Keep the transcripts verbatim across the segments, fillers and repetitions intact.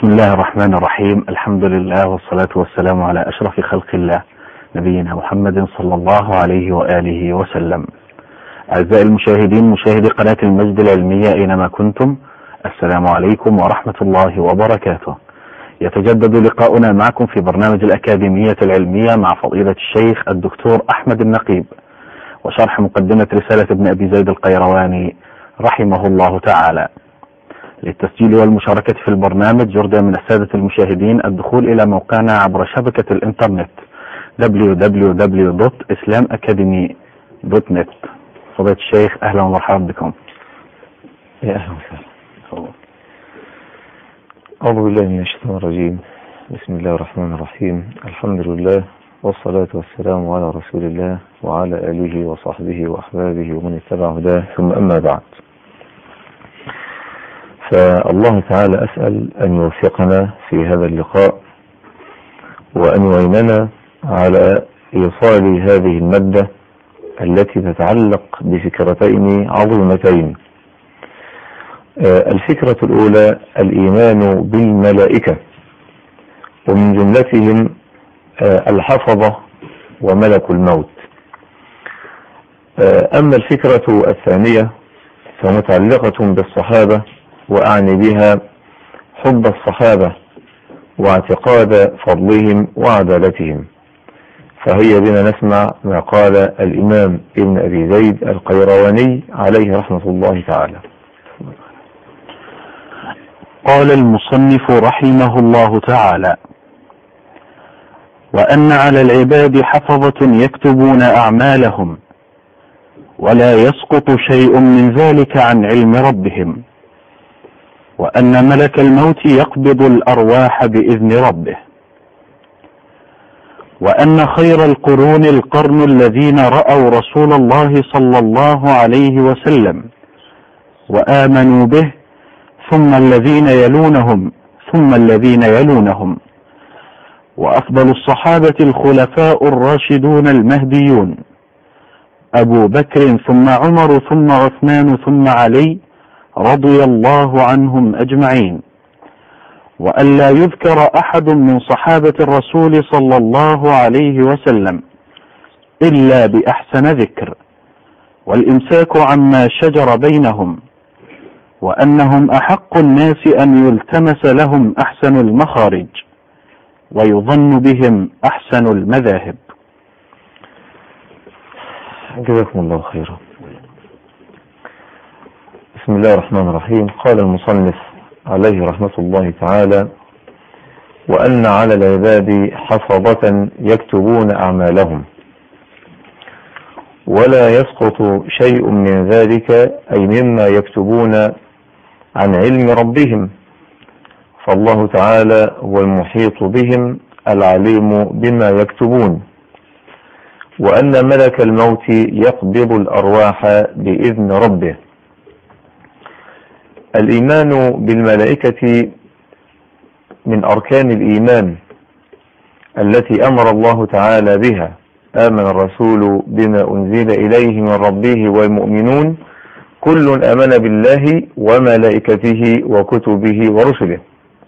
بسم الله الرحمن الرحيم. الحمد لله والصلاة والسلام على أشرف خلق الله نبينا محمد صلى الله عليه وآله وسلم. أعزائي المشاهدين، مشاهدي قناة المجد العلمية أينما كنتم، السلام عليكم ورحمة الله وبركاته. يتجدد لقاؤنا معكم في برنامج الأكاديمية العلمية مع فضيلة الشيخ الدكتور أحمد النقيب، وشرح مقدمة رسالة ابن أبي زيد القيرواني رحمه الله تعالى. للتسجيل والمشاركة في البرنامج يرجى من السادة المشاهدين الدخول إلى موقعنا عبر شبكة الإنترنت دبليو دبليو دبليو دوت إسلام أكاديمي دوت نت. فضيلة الشيخ أهلا ومرحبا بكم. يا أهلا وسهلا. أعوذ بالله من الشيطان الرجيم. بسم الله الرحمن الرحيم. الحمد لله والصلاة والسلام على رسول الله وعلى آله وصحبه وأحبابه ومن اتبع هداه، ثم أما بعد. فالله تعالى أسأل أن يوفقنا في هذا اللقاء وأن يعيننا على إيصال هذه المادة التي تتعلق بفكرتين عظيمتين. الفكرة الأولى الإيمان بالملائكة، ومن جملتهم الحفظة وملك الموت. أما الفكرة الثانية فمتعلقة بالصحابة، وأعني بها حب الصحابة واعتقاد فضلهم وعدالتهم. فهيا بنا نسمع ما قال الإمام ابن أبي زيد القيرواني عليه رحمة الله تعالى. قال المصنف رحمه الله تعالى: وأن على العباد حفظة يكتبون أعمالهم، ولا يسقط شيء من ذلك عن علم ربهم، وأن ملك الموت يقبض الأرواح بإذن ربه، وأن خير القرون القرن الذين رأوا رسول الله صلى الله عليه وسلم وآمنوا به، ثم الذين يلونهم ثم الذين يلونهم، وأفضل الصحابة الخلفاء الراشدون المهديون أبو بكر ثم عمر ثم عثمان ثم علي رضي الله عنهم أجمعين. وأن لا يذكر أحد من صحابة الرسول صلى الله عليه وسلم إلا بأحسن ذكر، والإمساك عما شجر بينهم، وأنهم أحق الناس أن يلتمس لهم أحسن المخارج ويظن بهم أحسن المذاهب. جزاكم الله خيرا. بسم الله الرحمن الرحيم. قال المصنف عليه رحمة الله تعالى: وأن على العباد حفظة يكتبون أعمالهم، ولا يسقط شيء من ذلك، أي مما يكتبون، عن علم ربهم، فالله تعالى هو المحيط بهم العليم بما يكتبون. وأن ملك الموت يقبض الأرواح بإذن ربه. الإيمان بالملائكة من أركان الإيمان التي أمر الله تعالى بها. آمن الرسول بما أنزل إليه من ربه والمؤمنون كل آمن بالله وملائكته وكتبه ورسله.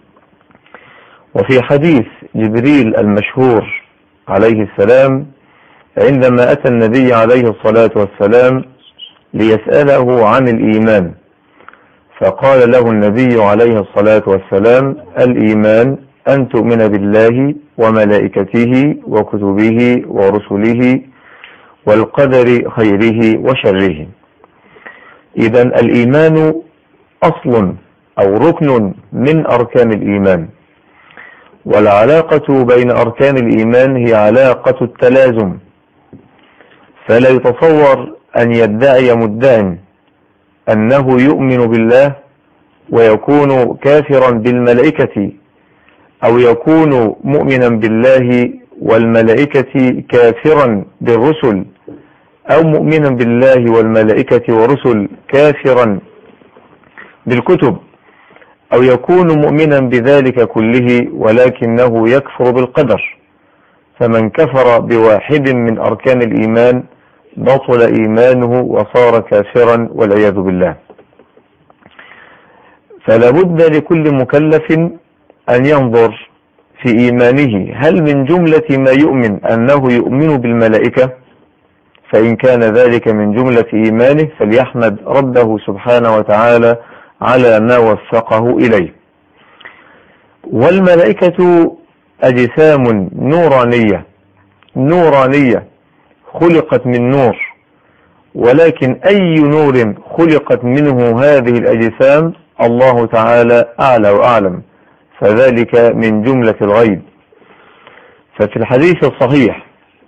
وفي حديث جبريل المشهور عليه السلام عندما أتى النبي عليه الصلاة والسلام ليسأله عن الإيمان، فقال له النبي عليه الصلاة والسلام: الإيمان أن تؤمن بالله وملائكته وكتبه ورسله والقدر خيره وشره. إذن الإيمان أصل أو ركن من أركان الإيمان، والعلاقة بين أركان الإيمان هي علاقة التلازم. فلا يتصور أن يدعي مدع أنه يؤمن بالله ويكون كافرا بالملائكة، أو يكون مؤمنا بالله والملائكة كافرا بالرسل، أو مؤمنا بالله والملائكة ورسل كافرا بالكتب، أو يكون مؤمنا بذلك كله ولكنه يكفر بالقدر. فمن كفر بواحد من أركان الإيمان بطل إيمانه وصار كافرا والعياذ بالله. فلا بد لكل مكلف أن ينظر في إيمانه هل من جملة ما يؤمن أنه يؤمن بالملائكة، فإن كان ذلك من جملة إيمانه فليحمد ربه سبحانه وتعالى على ما وفقه إليه. والملائكة أجسام نورانية نورانية خلقت من نور، ولكن أي نور خلقت منه هذه الأجسام الله تعالى أعلى وأعلم، فذلك من جملة الغيب. ففي الحديث الصحيح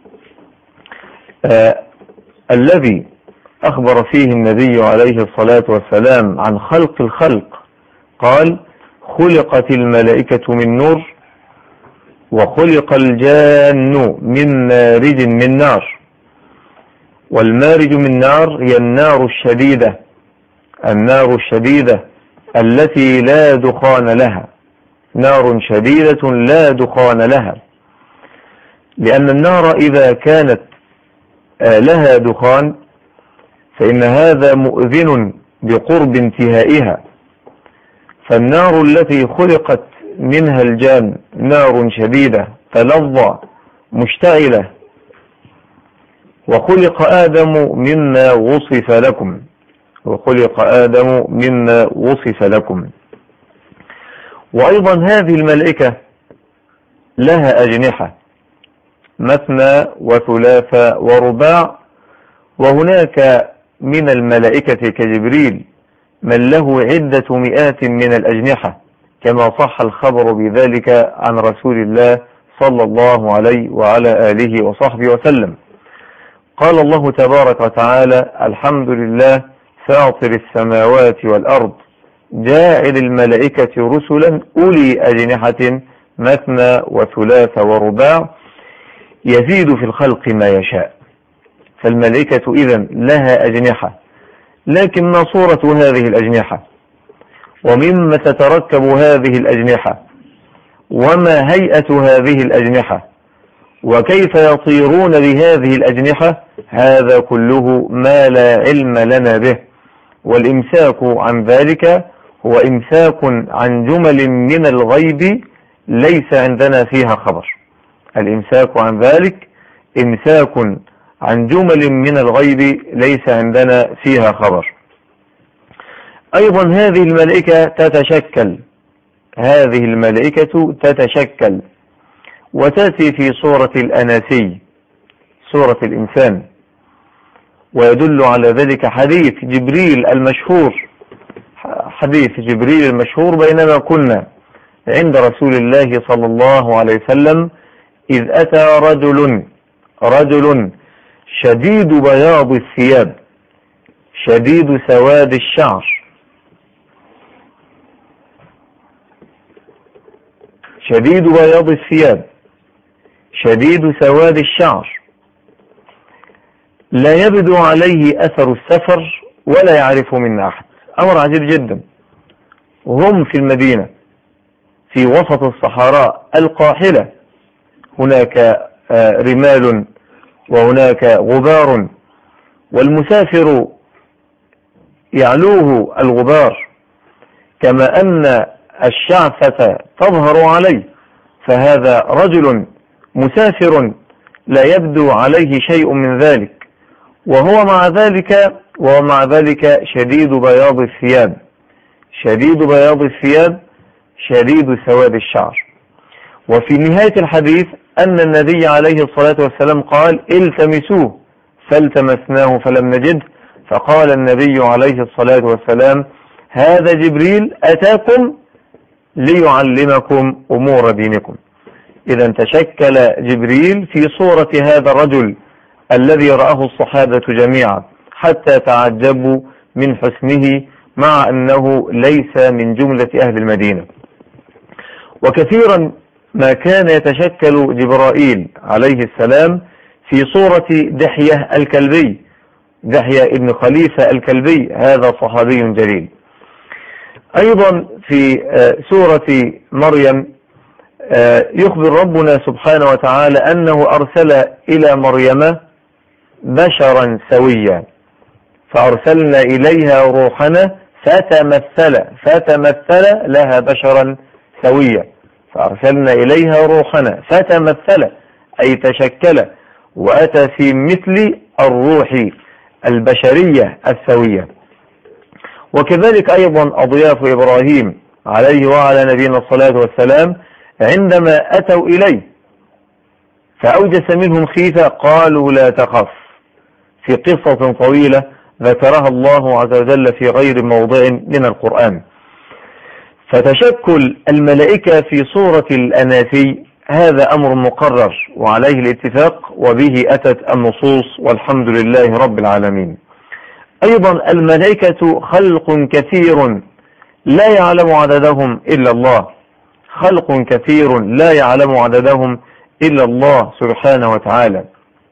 آه الذي أخبر فيه النبي عليه الصلاة والسلام عن خلق الخلق قال: خلقت الملائكة من نور، وخلق الجان من مارج من نار. والمارج من نار هي النار الشديدة النار الشديدة التي لا دخان لها، نار شديدة لا دخان لها، لأن النار إذا كانت لها دخان فإن هذا مؤذن بقرب انتهائها. فالنار التي خلقت منها الجان نار شديدة تلظى مشتعلة. وخلق آدم مما وصف لكم وخلق آدم مما وصف لكم. وأيضا هذه الملائكة لها أجنحة مثنى وثلاث ورباع، وهناك من الملائكة كجبريل من له عدة مئات من الأجنحة، كما صح الخبر بذلك عن رسول الله صلى الله عليه وعلى آله وصحبه وسلم. قال الله تبارك وتعالى: الحمد لله فاطر السماوات والأرض جاعل الملائكة رسلا أولي أجنحة مثنى وثلاث ورباع يزيد في الخلق ما يشاء. فالملائكة إذن لها أجنحة، لكن ما صورة هذه الأجنحة، ومما تتركب هذه الأجنحة، وما هيئة هذه الأجنحة، وكيف يطيرون بهذه الأجنحة، هذا كله ما لا علم لنا به. والإمساك عن ذلك هو إمساك عن جمل من الغيب ليس عندنا فيها خبر. الإمساك عن ذلك إمساك عن جمل من الغيب ليس عندنا فيها خبر. أيضا هذه الملائكة تتشكل هذه الملائكة تتشكل وتأتي في صورة الأناسي، صورة الإنسان. ويدل على ذلك حديث جبريل المشهور حديث جبريل المشهور بينما كنا عند رسول الله صلى الله عليه وسلم إذ أتى رجل رجل شديد بياض الثياب شديد سواد الشعر شديد بياض الثياب شديد سواد الشعر لا يبدو عليه أثر السفر ولا يعرف منا أحد. أمر عجيب جدا. وهم في المدينة في وسط الصحراء القاحلة، هناك رمال وهناك غبار، والمسافر يعلوه الغبار كما أن الشعثة تظهر عليه، فهذا رجل مسافر لا يبدو عليه شيء من ذلك، وهو مع ذلك وهو مع ذلك شديد بياض الثياب شديد بياض الثياب شديد سواد الشعر. وفي نهاية الحديث أن النبي عليه الصلاة والسلام قال: التمسوه، فالتمسناه فلم نجد، فقال النبي عليه الصلاة والسلام: هذا جبريل أتاكم ليعلمكم أمور دينكم. إذا تشكل جبريل في صورة هذا الرجل الذي رآه الصحابة جميعا حتى تعجبوا من حسنه، مع أنه ليس من جملة أهل المدينة. وكثيرا ما كان يتشكل جبرائيل عليه السلام في صورة دحية الكلبي دحية ابن خليفة الكلبي، هذا صحابي جليل. أيضا في سورة مريم يخبر ربنا سبحانه وتعالى أنه أرسل إلى مريم بشرا سويا، فأرسلنا إليها روحنا فتمثل فتمثل لها بشرا سويا. فأرسلنا إليها روحنا فتمثل أي تشكل وأتى في مثل الروح البشرية السوية. وكذلك أيضا أضياف إبراهيم عليه وعلى نبينا الصلاة والسلام عندما أتوا إليه فأوجس منهم خيفة قالوا لا تخف، في قصة طويلة ذكرها الله عز وجل في غير موضع من القرآن. فتشكل الملائكة في صورة الأناثي هذا أمر مقرر وعليه الاتفاق، وبه أتت النصوص والحمد لله رب العالمين. أيضا الملائكة خلق كثير لا يعلم عددهم إلا الله، خلق كثير لا يعلم عددهم إلا الله سبحانه وتعالى.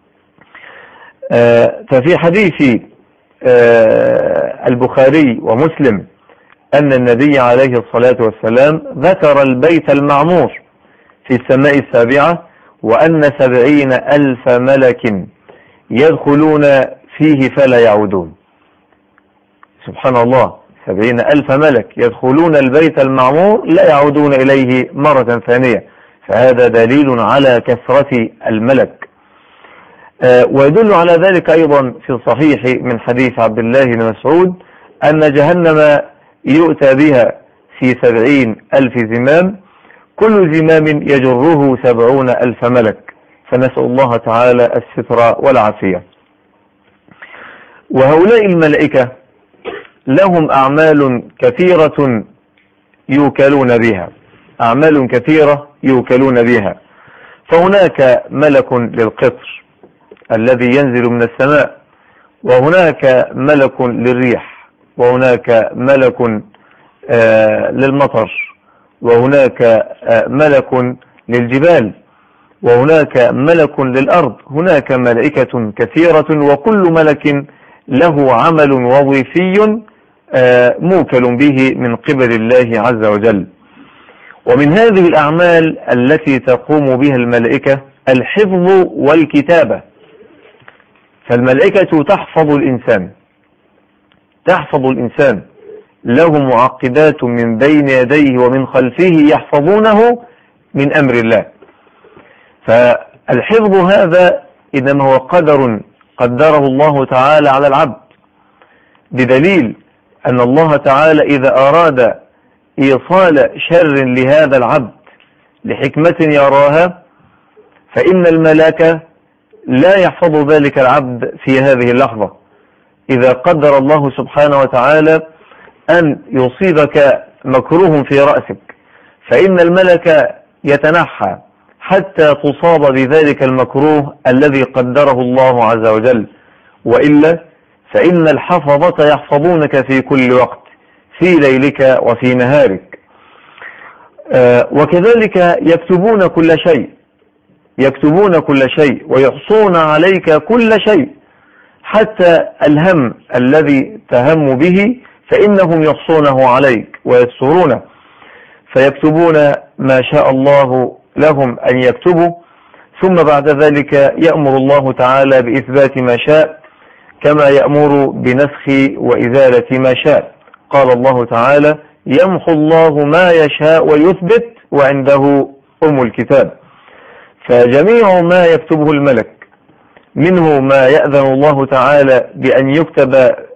آه ففي حديث آه البخاري ومسلم أن النبي عليه الصلاة والسلام ذكر البيت المعمور في السماء السابعة وأن سبعين ألف ملك يدخلون فيه فلا يعودون. سبحان الله، سبعين ألف ملك يدخلون البيت المعمور لا يعودون إليه مرة ثانية، فهذا دليل على كثرة الملك. آه ويدل على ذلك أيضا في الصحيح من حديث عبد الله بن مسعود أن جهنم يؤتى بها في سبعين ألف زمام، كل زمام يجره سبعون ألف ملك، فنسأل الله تعالى الستر والعافية. وهؤلاء الملائكة لهم أعمال كثيرة يوكلون بها، أعمال كثيرة يوكلون بها. فهناك ملك للقطر الذي ينزل من السماء، وهناك ملك للريح، وهناك ملك آه للمطر، وهناك آه ملك للجبال، وهناك ملك للأرض. هناك ملائكة كثيرة وكل ملك له عمل وظيفي آه موكل به من قبل الله عز وجل. ومن هذه الأعمال التي تقوم بها الملائكة الحفظ والكتابة. فالملائكة تحفظ الإنسان تحفظ الإنسان له معقبات من بين يديه ومن خلفه يحفظونه من أمر الله. فالحفظ هذا إنما هو قدر قدره الله تعالى على العبد، بدليل أن الله تعالى إذا أراد إيصال شر لهذا العبد لحكمة يراها فإن الملائكة لا يحفظ ذلك العبد في هذه اللحظة. إذا قدر الله سبحانه وتعالى أن يصيبك مكروه في رأسك فإن الملك يتنحى حتى تصاب بذلك المكروه الذي قدره الله عز وجل، وإلا فإن الحفظة يحفظونك في كل وقت في ليلك وفي نهارك. آه وكذلك يكتبون كل شيء يكتبون كل شيء ويحصون عليك كل شيء، حتى الهم الذي تهم به فإنهم يحصونه عليك ويسترونه، فيكتبون ما شاء الله لهم أن يكتبوا، ثم بعد ذلك يأمر الله تعالى بإثبات ما شاء كما يأمر بنسخ وإزالة ما شاء. قال الله تعالى: يمحو الله ما يشاء ويثبت وعنده أم الكتاب. فجميع ما يكتبه الملك منه ما يأذن الله تعالى بأن يكتب،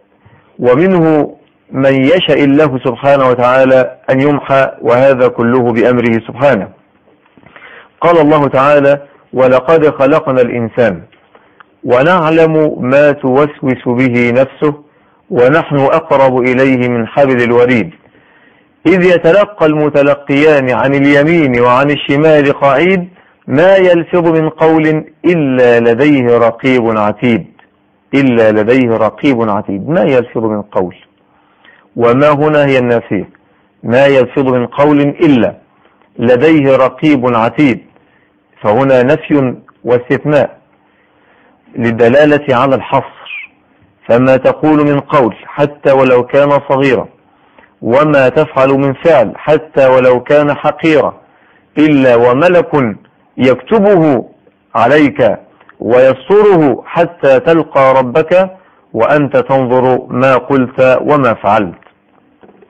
ومنه من يشاء الله سبحانه وتعالى أن يمحى، وهذا كله بأمره سبحانه. قال الله تعالى: ولقد خلقنا الإنسان ونعلم ما توسوس به نفسه ونحن أقرب إليه من حبل الوريد إذ يتلقى المتلقيان عن اليمين وعن الشمال قعيد ما يلفظ من قول إلا لديه رقيب عتيد إلا لديه رقيب عتيد ما يلفظ من قول، وما هنا هي النافية، ما يلفظ من قول إلا لديه رقيب عتيد، فهنا نفي واستثناء للدلالة على الحصر. فما تقول من قول حتى ولو كان صغيرا، وما تفعل من فعل حتى ولو كان حقيرا، إلا وملك يكتبه عليك ويسره حتى تلقى ربك وأنت تنظر ما قلت وما فعلت.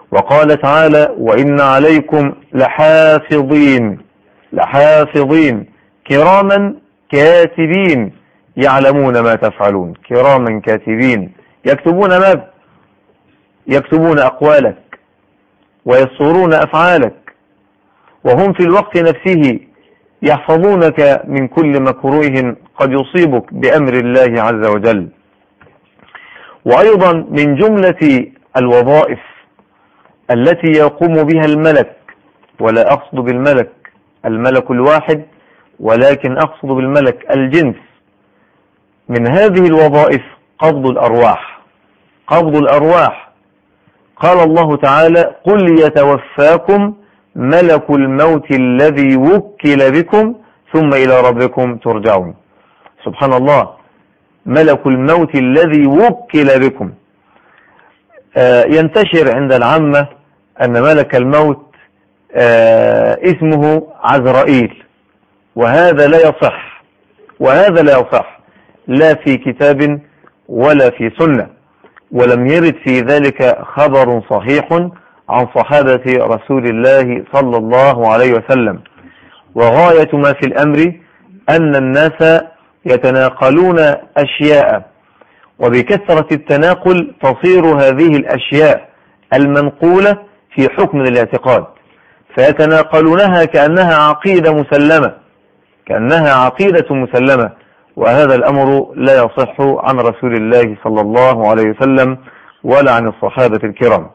وقال تعالى: وإن عليكم لحافظين لحافظين كراما كاتبين يعلمون ما تفعلون. كراما كاتبين يكتبون ما يكتبون أقوالك ويصورون أفعالك، وهم في الوقت نفسه يحفظونك من كل مكروه قد يصيبك بأمر الله عز وجل. وأيضا من جملة الوظائف التي يقوم بها الملك، ولا أقصد بالملك الملك الواحد ولكن أقصد بالملك الجنس، من هذه الوظائف قبض الأرواح. قبض الأرواح، قال الله تعالى: قل يتوفاكم ملك الموت الذي وكل بكم ثم إلى ربكم ترجعون. سبحان الله، ملك الموت الذي وكل بكم. آه ينتشر عند العامة أن ملك الموت آه اسمه عزرائيل، وهذا لا يصح وهذا لا يصح لا في كتاب ولا في سنة، ولم يرد في ذلك خبر صحيح عن صحابة رسول الله صلى الله عليه وسلم. وغاية ما في الأمر أن الناس يتناقلون أشياء، وبكثرة التناقل تصير هذه الأشياء المنقولة في حكم الاعتقاد، فيتناقلونها كأنها عقيدة مسلمة كأنها عقيدة مسلمة وهذا الأمر لا يصح عن رسول الله صلى الله عليه وسلم ولا عن الصحابة الكرام.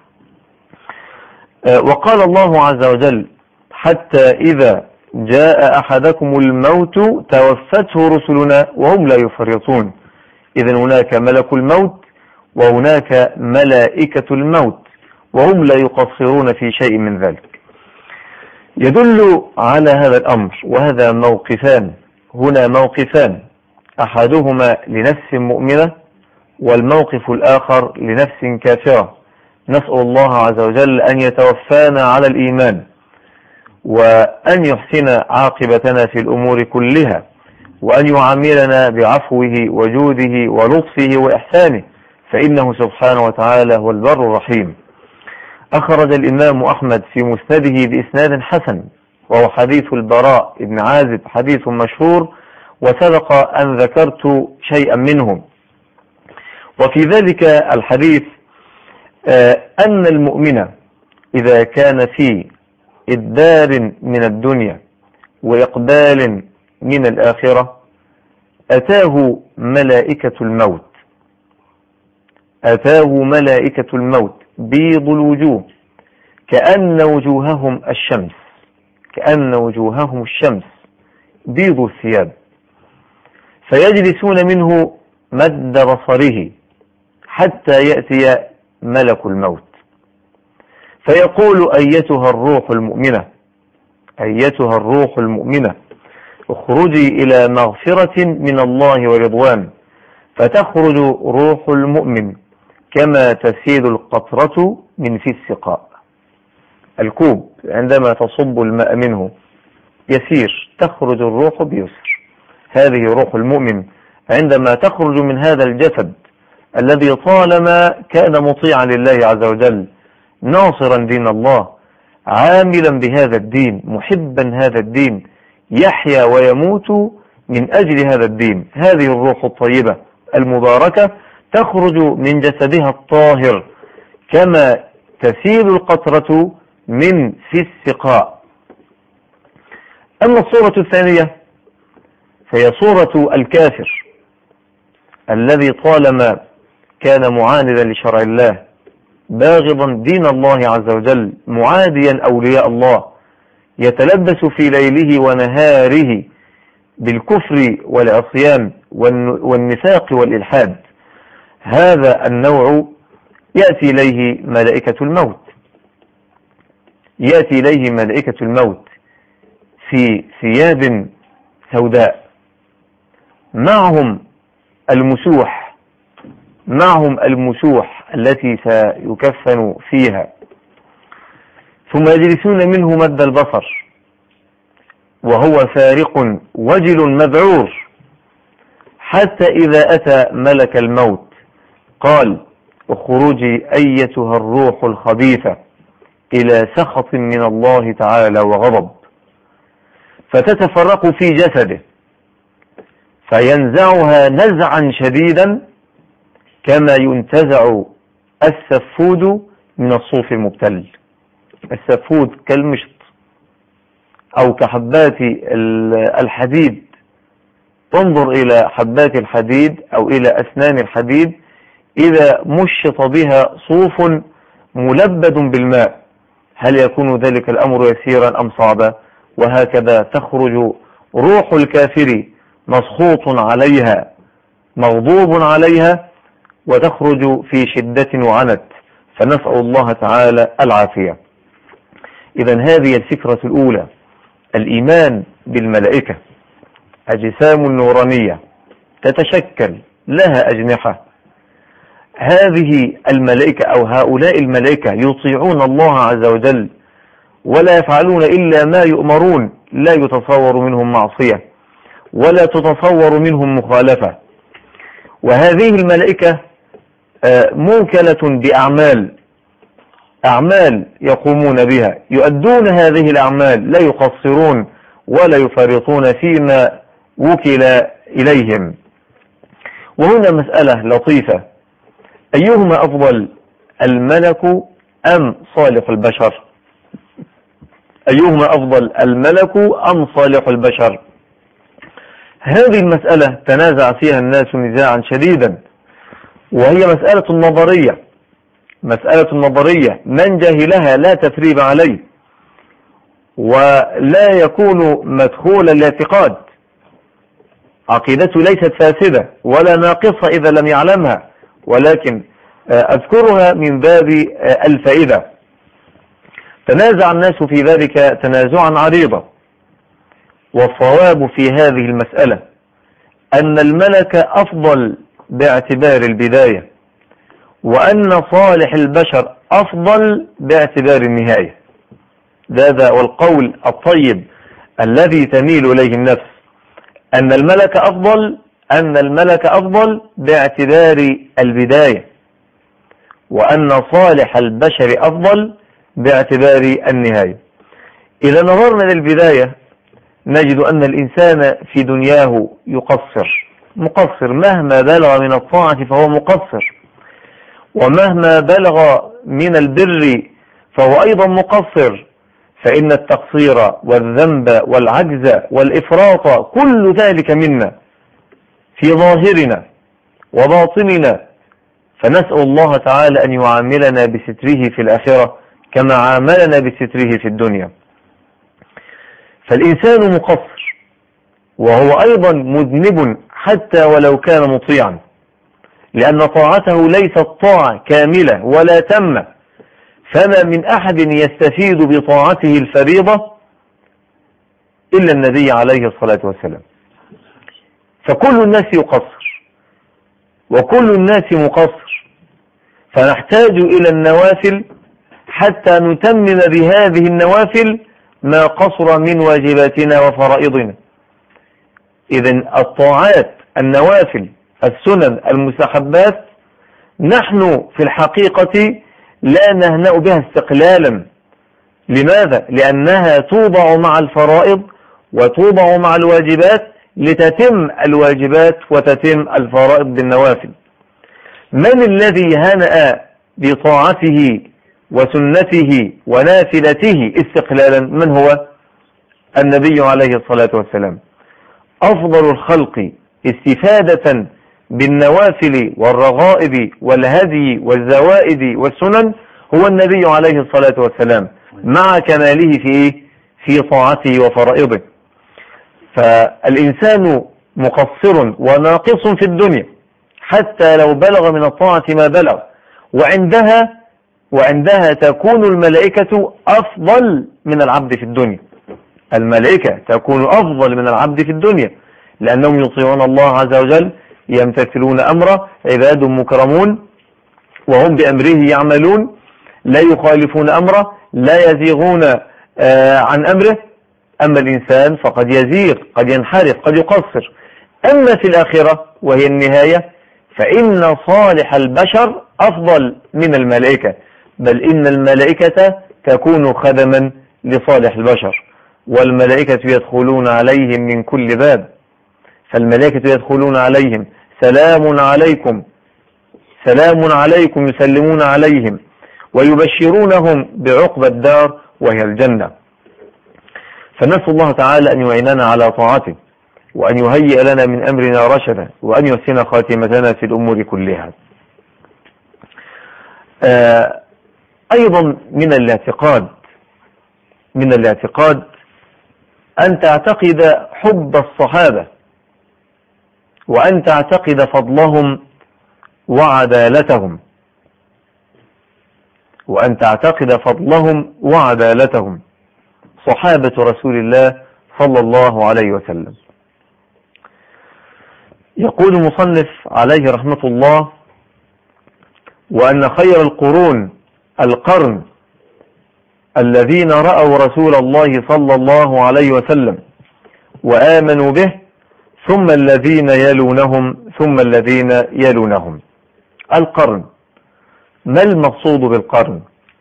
وقال الله عز وجل: حتى إذا جاء أحدكم الموت توفته رسلنا وهم لا يفرطون. إذن هناك ملك الموت وهناك ملائكة الموت وهم لا يقصرون في شيء من ذلك. يدل على هذا الأمر، وهذا موقفان هنا موقفان، أحدهما لنفس مؤمنة والموقف الآخر لنفس كافرة. نسأل الله عز وجل أن يتوفانا على الإيمان، وأن يحسن عاقبتنا في الأمور كلها، وأن يعاملنا بعفوه وجوده ولطفه وإحسانه، فإنه سبحانه وتعالى هو البر الرحيم. أخرج الإمام أحمد في مسنده بإسناد حسن، وهو حديث البراء بن عازب، حديث مشهور وسبق أن ذكرت شيئا منه. وفي ذلك الحديث أن المؤمن إذا كان في إدبار من الدنيا وإقبال من الآخرة أتاه ملائكة الموت أتاه ملائكة الموت بيض الوجوه كأن وجوههم الشمس كأن وجوههم الشمس بيض الثياب، فيجلسون منه مد بصره حتى يأتي ملك الموت فيقول: أيتها الروح المؤمنة أيتها الروح المؤمنة اخرجي إلى مغفرة من الله ورضوان. فتخرج روح المؤمن كما تسيل القطرة من في السقاء. الكوب عندما تصب الماء منه يسير، تخرج الروح بيسر. هذه روح المؤمن عندما تخرج من هذا الجسد الذي طالما كان مطيعا لله عز وجل، ناصرا دين الله، عاملا بهذا الدين، محبا هذا الدين، يحيا ويموت من أجل هذا الدين. هذه الروح الطيبة المباركة تخرج من جسدها الطاهر كما تسيل القطرة من في السقاء. أما الصورة الثانية فهي صورة الكافر الذي طالما كان معاندا لشرع الله، باغضا دين الله عز وجل، معاديا أولياء الله، يتلبس في ليله ونهاره بالكفر والعصيان والنفاق والإلحاد. هذا النوع يأتي إليه ملائكة الموت يأتي إليه ملائكة الموت في ثياب سوداء، معهم المسوح معهم المسوح التي سيكفن فيها، ثم يجلسون منه مد البصر وهو فارق وجل مذعور، حتى إذا أتى ملك الموت قال: اخرجي أيتها الروح الخبيثة إلى سخط من الله تعالى وغضب، فتتفرق في جسده فينزعها نزعا شديدا كما ينتزع السفود من الصوف المبتل. السفود كالمشط أو كحبات الحديد، تنظر إلى حبات الحديد أو إلى أسنان الحديد إذا مشط بها صوف ملبد بالماء، هل يكون ذلك الأمر يسيرا أم صعبا؟ وهكذا تخرج روح الكافر مسخوط عليها مغضوب عليها، وتخرج في شدة وعنت، فنسأل الله تعالى العافية. إذن هذه الفكرة الأولى، الإيمان بالملائكة، أجسام نورانية تتشكل لها أجنحة. هذه الملائكة أو هؤلاء الملائكة يطيعون الله عز وجل ولا يفعلون إلا ما يؤمرون، لا يتصور منهم معصية ولا تتصور منهم مخالفة. وهذه الملائكة موكلة بأعمال أعمال يقومون بها، يؤدون هذه الأعمال، لا يقصرون ولا يفرطون فيما وكل إليهم. وهنا مسألة لطيفة، أيهما أفضل، الملك أم صالح البشر؟ أيهما أفضل، الملك أم صالح البشر؟ هذه المسألة تنازع فيها الناس نزاعا شديدا، وهي مسألة نظرية، مسألة نظرية من جهلها لا تثريب عليه، ولا يكون مدخول الاعتقاد، عقيدته ليست فاسدة ولا ناقصة إذا لم يعلمها، ولكن أذكرها من باب الفائدة. تنازع الناس في ذلك تنازعا عريضا، والصواب في هذه المسألة أن الملك أفضل باعتبار البداية، وأن صالح البشر أفضل باعتبار النهاية. هذا والقول الطيب الذي تميل إليه النفس، أن الملك أفضل أن الملك أفضل باعتبار البداية، وأن صالح البشر أفضل باعتبار النهاية. إذا نظرنا للبداية نجد أن الإنسان في دنياه يقصر مقصر، مهما بلغ من الطاعة فهو مقصر، ومهما بلغ من البر فهو أيضا مقصر، فإن التقصير والذنب والعجز والإفراط كل ذلك منا في ظاهرنا وباطننا، فنسأل الله تعالى أن يعاملنا بستره في الآخرة كما عاملنا بستره في الدنيا. فالإنسان مقصر وهو أيضا مذنب حتى ولو كان مطيعا، لأن طاعته ليست طاعة كاملة ولا تامة، فما من أحد يستفيد بطاعته الفريضة إلا النبي عليه الصلاة والسلام. فكل الناس يقصر وكل الناس مقصر، فنحتاج إلى النوافل حتى نتمم بهذه النوافل ما قصر من واجباتنا وفرائضنا. إذن الطاعات، النوافل، السنن، المستحبات، نحن في الحقيقة لا نهنأ بها استقلالا. لماذا؟ لأنها توضع مع الفرائض وتوضع مع الواجبات لتتم الواجبات وتتم الفرائض بالنوافل. من الذي هنأ بطاعته وسنته ونافلته استقلالا؟ من هو؟ النبي عليه الصلاة والسلام. أفضل الخلق استفادة بالنوافل والرغائب والهدي والزوائد والسنن هو النبي عليه الصلاة والسلام، مع كماله في في طاعته وفرائضه. فالإنسان مقصر وناقص في الدنيا حتى لو بلغ من الطاعة ما بلغ، وعندها وعندها تكون الملائكة أفضل من العبد في الدنيا. الملائكة تكون أفضل من العبد في الدنيا لأنهم يطيعون الله عز وجل، يمتثلون أمره، عباد مكرمون وهم بأمره يعملون، لا يخالفون أمره، لا يزيغون آه عن أمره. أما الإنسان فقد يزيغ، قد ينحرف، قد يقصر. أما في الآخرة وهي النهاية فإن صالح البشر أفضل من الملائكة، بل إن الملائكة تكون خدما لصالح البشر، والملائكة يدخلون عليهم من كل باب، فالملائكة يدخلون عليهم سلام عليكم سلام عليكم، يسلمون عليهم ويبشرونهم بعقبى الدار وهي الجنة. فنسأل الله تعالى أن يعيننا على طاعته، وأن يهيئ لنا من أمرنا رشدا، وأن يحسن خاتمتنا في الأمور كلها. آه أيضا من الاعتقاد من الاعتقاد أن تعتقد حب الصحابة، وأن تعتقد فضلهم وعدالتهم وأن تعتقد فضلهم وعدالتهم صحابة رسول الله صلى الله عليه وسلم. يقول المصنف عليه رحمة الله: وأن خير القرون القرن الذين رأوا رسول الله صلى الله عليه وسلم وآمنوا به، ثم الذين يلونهم ثم الذين يلونهم. القرن، ما المقصود بالقرن؟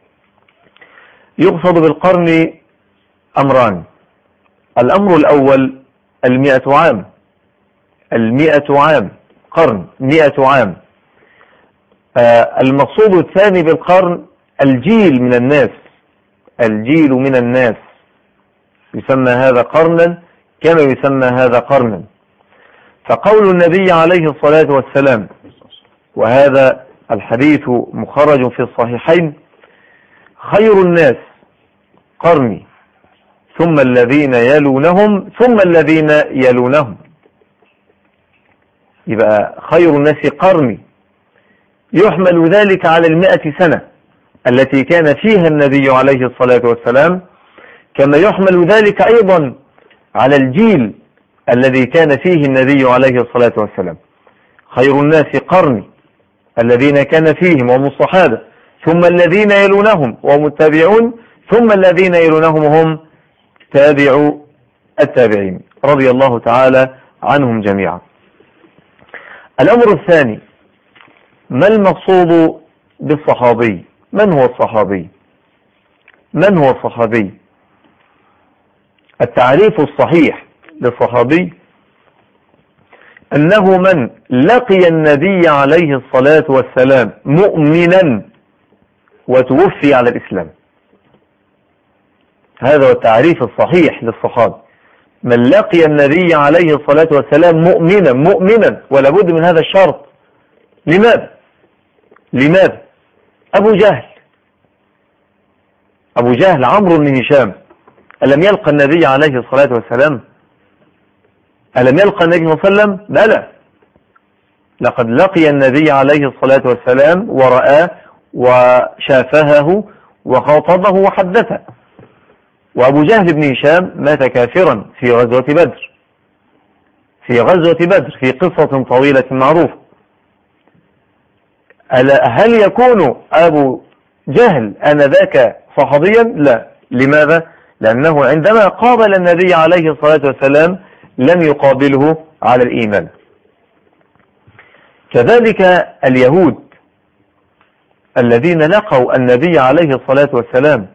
يقصد بالقرن أمران. الأمر الأول المئة عام، المئة عام قرن، مئة عام. آه المقصود الثاني بالقرن الجيل من الناس، الجيل من الناس، يسمى هذا قرنا كما يسمى هذا قرنا. فقول النبي عليه الصلاة والسلام، وهذا الحديث مخرج في الصحيحين: خير الناس قرني ثم الذين يلونهم ثم الذين يلونهم. يبقى خير الناس قرني، يحمل ذلك على المئة سنة التي كان فيها النبي عليه الصلاة والسلام، كما يحمل ذلك أيضا على الجيل الذي كان فيه النبي عليه الصلاة والسلام. خير الناس قرني، الذين كان فيهم وهم الصحابة، ثم الذين يلونهم وهم التابعون، ثم الذين يلونهم هم تابعوا التابعين رضي الله تعالى عنهم جميعا. الأمر الثاني: ما المقصود بالصحابي؟ من هو الصحابي؟ من هو الصحابي؟ التعريف الصحيح للصحابي أنه من لقي النبي عليه الصلاة والسلام مؤمنا وتوفي على الإسلام. هذا هو التعريف الصحيح للصحابة: من لقي النبي عليه الصلاة والسلام مؤمنا مؤمنا ولا بد من هذا الشرط. لماذا؟ لماذا؟ أبو جهل أبو جهل عمرو بن هشام ألم يلقى النبي عليه الصلاة والسلام؟ ألم يلقى النبي صلى الله عليه وسلم؟ بلى، لقد لقي النبي عليه الصلاة والسلام ورآه وشافهه وخاطبه وحدثه. وأبو جهل بن هشام مات كافرا في غزوة بدر في غزوة بدر في قصة طويلة معروفة. هل يكون أبو جهل آنذاك صحابيا؟ لا. لماذا؟ لأنه عندما قابل النبي عليه الصلاة والسلام لم يقابله على الإيمان. كذلك اليهود الذين لقوا النبي عليه الصلاة والسلام،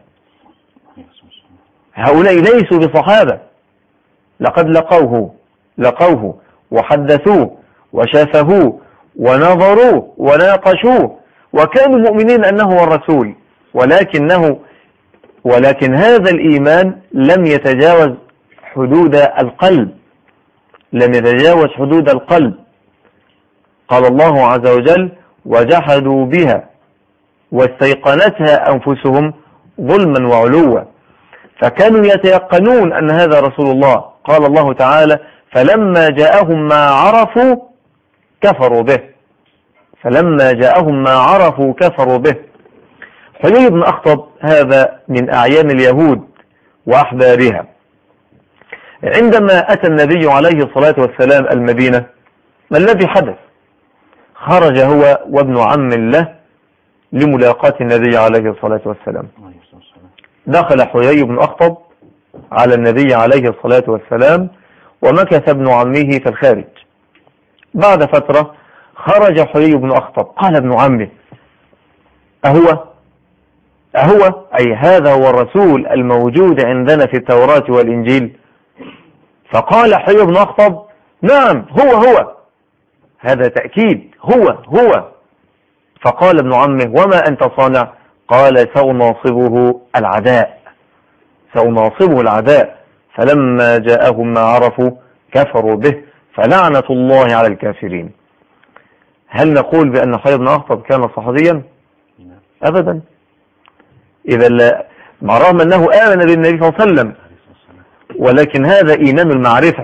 هؤلاء ليسوا بصحابة، لقد لقوه لقوه وحدثوه وشافهوه ونظروه وناقشوه وكانوا مؤمنين أنه هو الرسول، ولكنه ولكن هذا الإيمان لم يتجاوز حدود القلب لم يتجاوز حدود القلب. قال الله عز وجل: وجحدوا بها واستيقنتها أنفسهم ظلما وعلوا. فكانوا يتيقنون أن هذا رسول الله. قال الله تعالى: فلما جاءهم ما عرفوا كفروا به فلما جاءهم ما عرفوا كفروا به. حيي بن أخطب هذا من أعيان اليهود وأحبارها. عندما أتى النبي عليه الصلاة والسلام المدينة، ما الذي حدث؟ خرج هو وابن عم له لملاقاة النبي عليه الصلاة والسلام. دخل حيي بن أخطب على النبي عليه الصلاة والسلام ومكث ابن عمه في الخارج. بعد فترة خرج حيي بن أخطب قال ابن عمه أهو أهو أي هذا هو الرسول الموجود عندنا في التوراة والإنجيل؟ فقال حيي بن أخطب نعم هو هو، هذا تأكيد، هو هو. فقال ابن عمه وما أنت صانع؟ قال سأناصبه العداء، سأناصبه العداء. فلما جاءهم ما عرفوا كفروا به، فلعنة الله على الكافرين. هل نقول بأن حيي بن أخطب كان صحابيا؟ أبدا. إذا لا، مع رغم أنه آمن بالنبي صلى الله عليه وسلم، ولكن هذا إيمان المعرفة،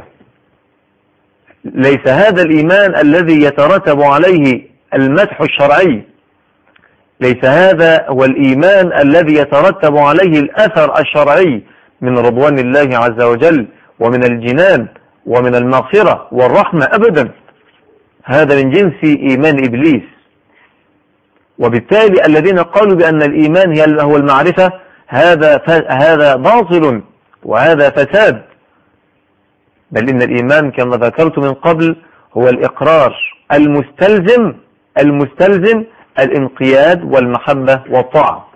ليس هذا الإيمان الذي يترتب عليه المدح الشرعي، ليس هذا هو الإيمان الذي يترتب عليه الأثر الشرعي من رضوان الله عز وجل ومن الجنان ومن المغفرة والرحمة، أبدا. هذا من جنس إيمان إبليس. وبالتالي الذين قالوا بأن الإيمان هو المعرفة، هذا هذا باطل وهذا فساد. بل إن الإيمان كما ذكرت من قبل هو الإقرار المستلزم المستلزم الانقياد والمحبة والطاعة.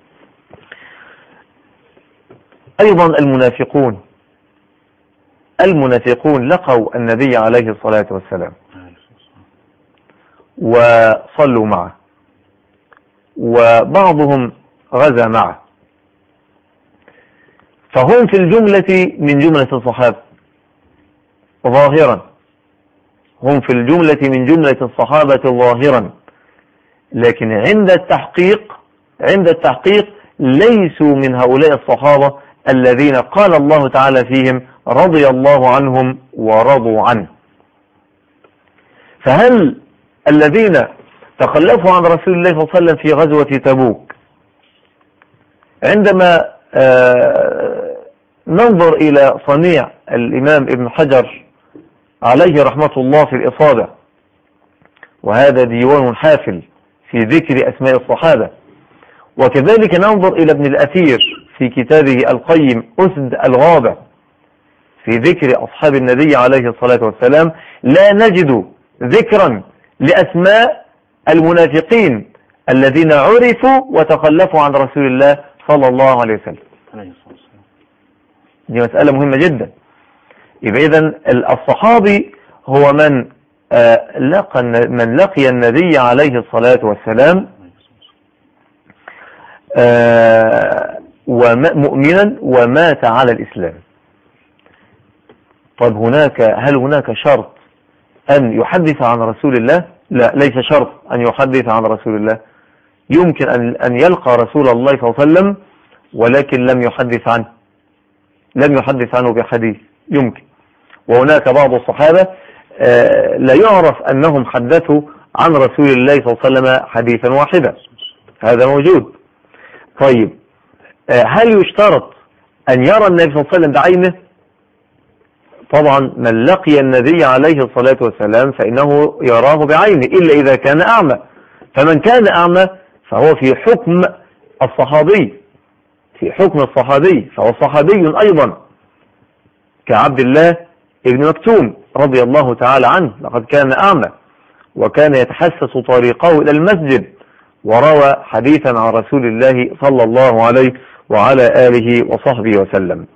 أيضا المنافقون المنافقون لقوا النبي عليه الصلاة والسلام وصلوا معه، وبعضهم غزا معه، فهم في الجملة من جملة الصحابة ظاهرا، هم في الجملة من جملة الصحابة ظاهرا، لكن عند التحقيق عند التحقيق ليسوا من هؤلاء الصحابة الذين قال الله تعالى فيهم رضي الله عنهم ورضوا عنه. فهل الذين تخلفوا عن رسول الله صلى الله عليه وسلم في غزوة تبوك، عندما ننظر إلى صنيع الإمام ابن حجر عليه رحمة الله في الإصابة، وهذا ديوان حافل في ذكر أسماء الصحابة، وكذلك ننظر إلى ابن الأثير في كتابه القيم أسد الغابة في ذكر أصحاب النبي عليه الصلاة والسلام، لا نجد ذكرا لأسماء المنافقين الذين عرفوا وتخلفوا عن رسول الله صلى الله عليه وسلم. دي مسألة مهمة جدا. يبقى إذن الصحابي هو من لقى من لقي النبي عليه الصلاة والسلام ومؤمنا ومات على الإسلام. طيب هناك هل هناك شرط أن يحدث عن رسول الله؟ لا، ليس شرط أن يحدث عن رسول الله. يمكن أن أن يلقى رسول الله صلى الله عليه وسلم ولكن لم يحدث عنه لم يحدث عنه بحديث، يمكن. وهناك بعض الصحابة لا يعرف أنهم حدثوا عن رسول الله صلى الله عليه وسلم حديثا واحدا، هذا موجود. طيب هل يشترط أن يرى النبي صلى الله عليه وسلم بعينه؟ طبعا من لقي النبي عليه الصلاة والسلام فإنه يراه بعينه، إلا إذا كان أعمى. فمن كان أعمى فهو في حكم الصحابي في حكم الصحابي فهو صحابي أيضا، كعبد الله ابن مكتوم رضي الله تعالى عنه، لقد كان أعمى وكان يتحسس طريقه إلى المسجد، وروى حديثا عن رسول الله صلى الله عليه وعلى آله وصحبه وسلم.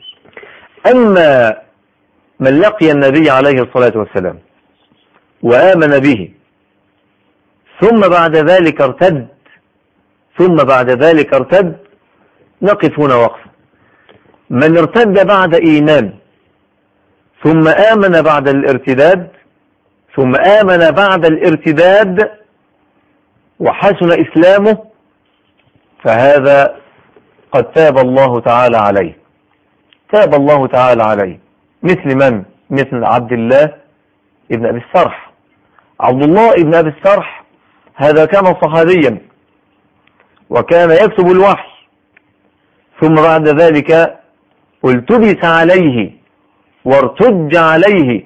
أما من لقي النبي عليه الصلاة والسلام وآمن به ثم بعد ذلك ارتد ثم بعد ذلك ارتد نقف هنا وقفة. من ارتد بعد إيمان ثم آمن بعد الارتداد ثم آمن بعد الارتداد وحسن إسلامه، فهذا قد تاب الله تعالى عليه تاب الله تعالى عليه مثل من؟ مثل عبد الله ابن أبي السرح. عبد الله ابن أبي السرح هذا كان صحابيا وكان يكتب الوحي، ثم بعد ذلك التبس عليه وارتج عليه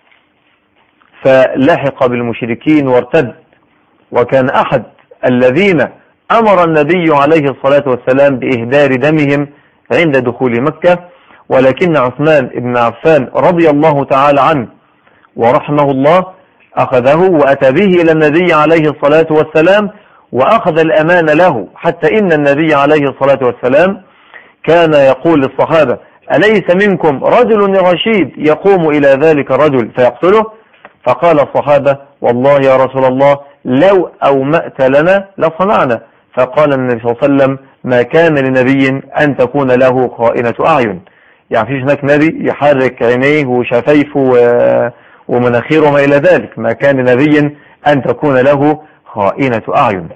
فلحق بالمشركين وارتد، وكان أحد الذين أمر النبي عليه الصلاة والسلام بإهدار دمهم عند دخول مكة، ولكن عثمان بن عفان رضي الله تعالى عنه ورحمه الله أخذه وأتى به إلى النبي عليه الصلاة والسلام وأخذ الأمان له، حتى إن النبي عليه الصلاة والسلام كان يقول للصحابة: أليس منكم رجل رشيد يقوم إلى ذلك الرجل فيقتله؟ فقال الصحابة: والله يا رسول الله لو أومأت لنا لصنعنا. فقال النبي صلى الله عليه وسلم: ما كان لنبي أن تكون له خائنة أعين. يعني فيش هناك نبي يحرك عينيه وشفايفه ومناخيره وما إلى ذلك، ما كان لنبي أن تكون له خائنة أعين.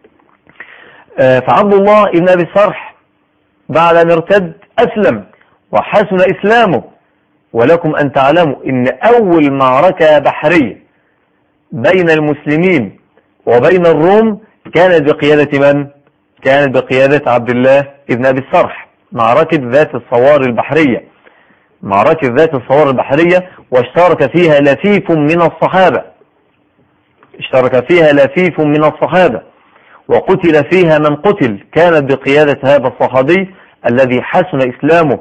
فعبد الله بن أبي الصرح بعد أن ارتد أسلم وحسن إسلامه. ولكم أن تعلموا إن أول معركة بحرية بين المسلمين وبين الروم كانت بقيادة من؟ كانت بقيادة عبد الله بن أبي الصرح، معركة ذات الصوار البحرية، معركة ذات الصوار البحرية، واشترك فيها لفيف من الصحابة، اشترك فيها لفيف من الصحابة، وقتل فيها من قتل. كانت بقيادة هذا الصحابي الذي حسن إسلامه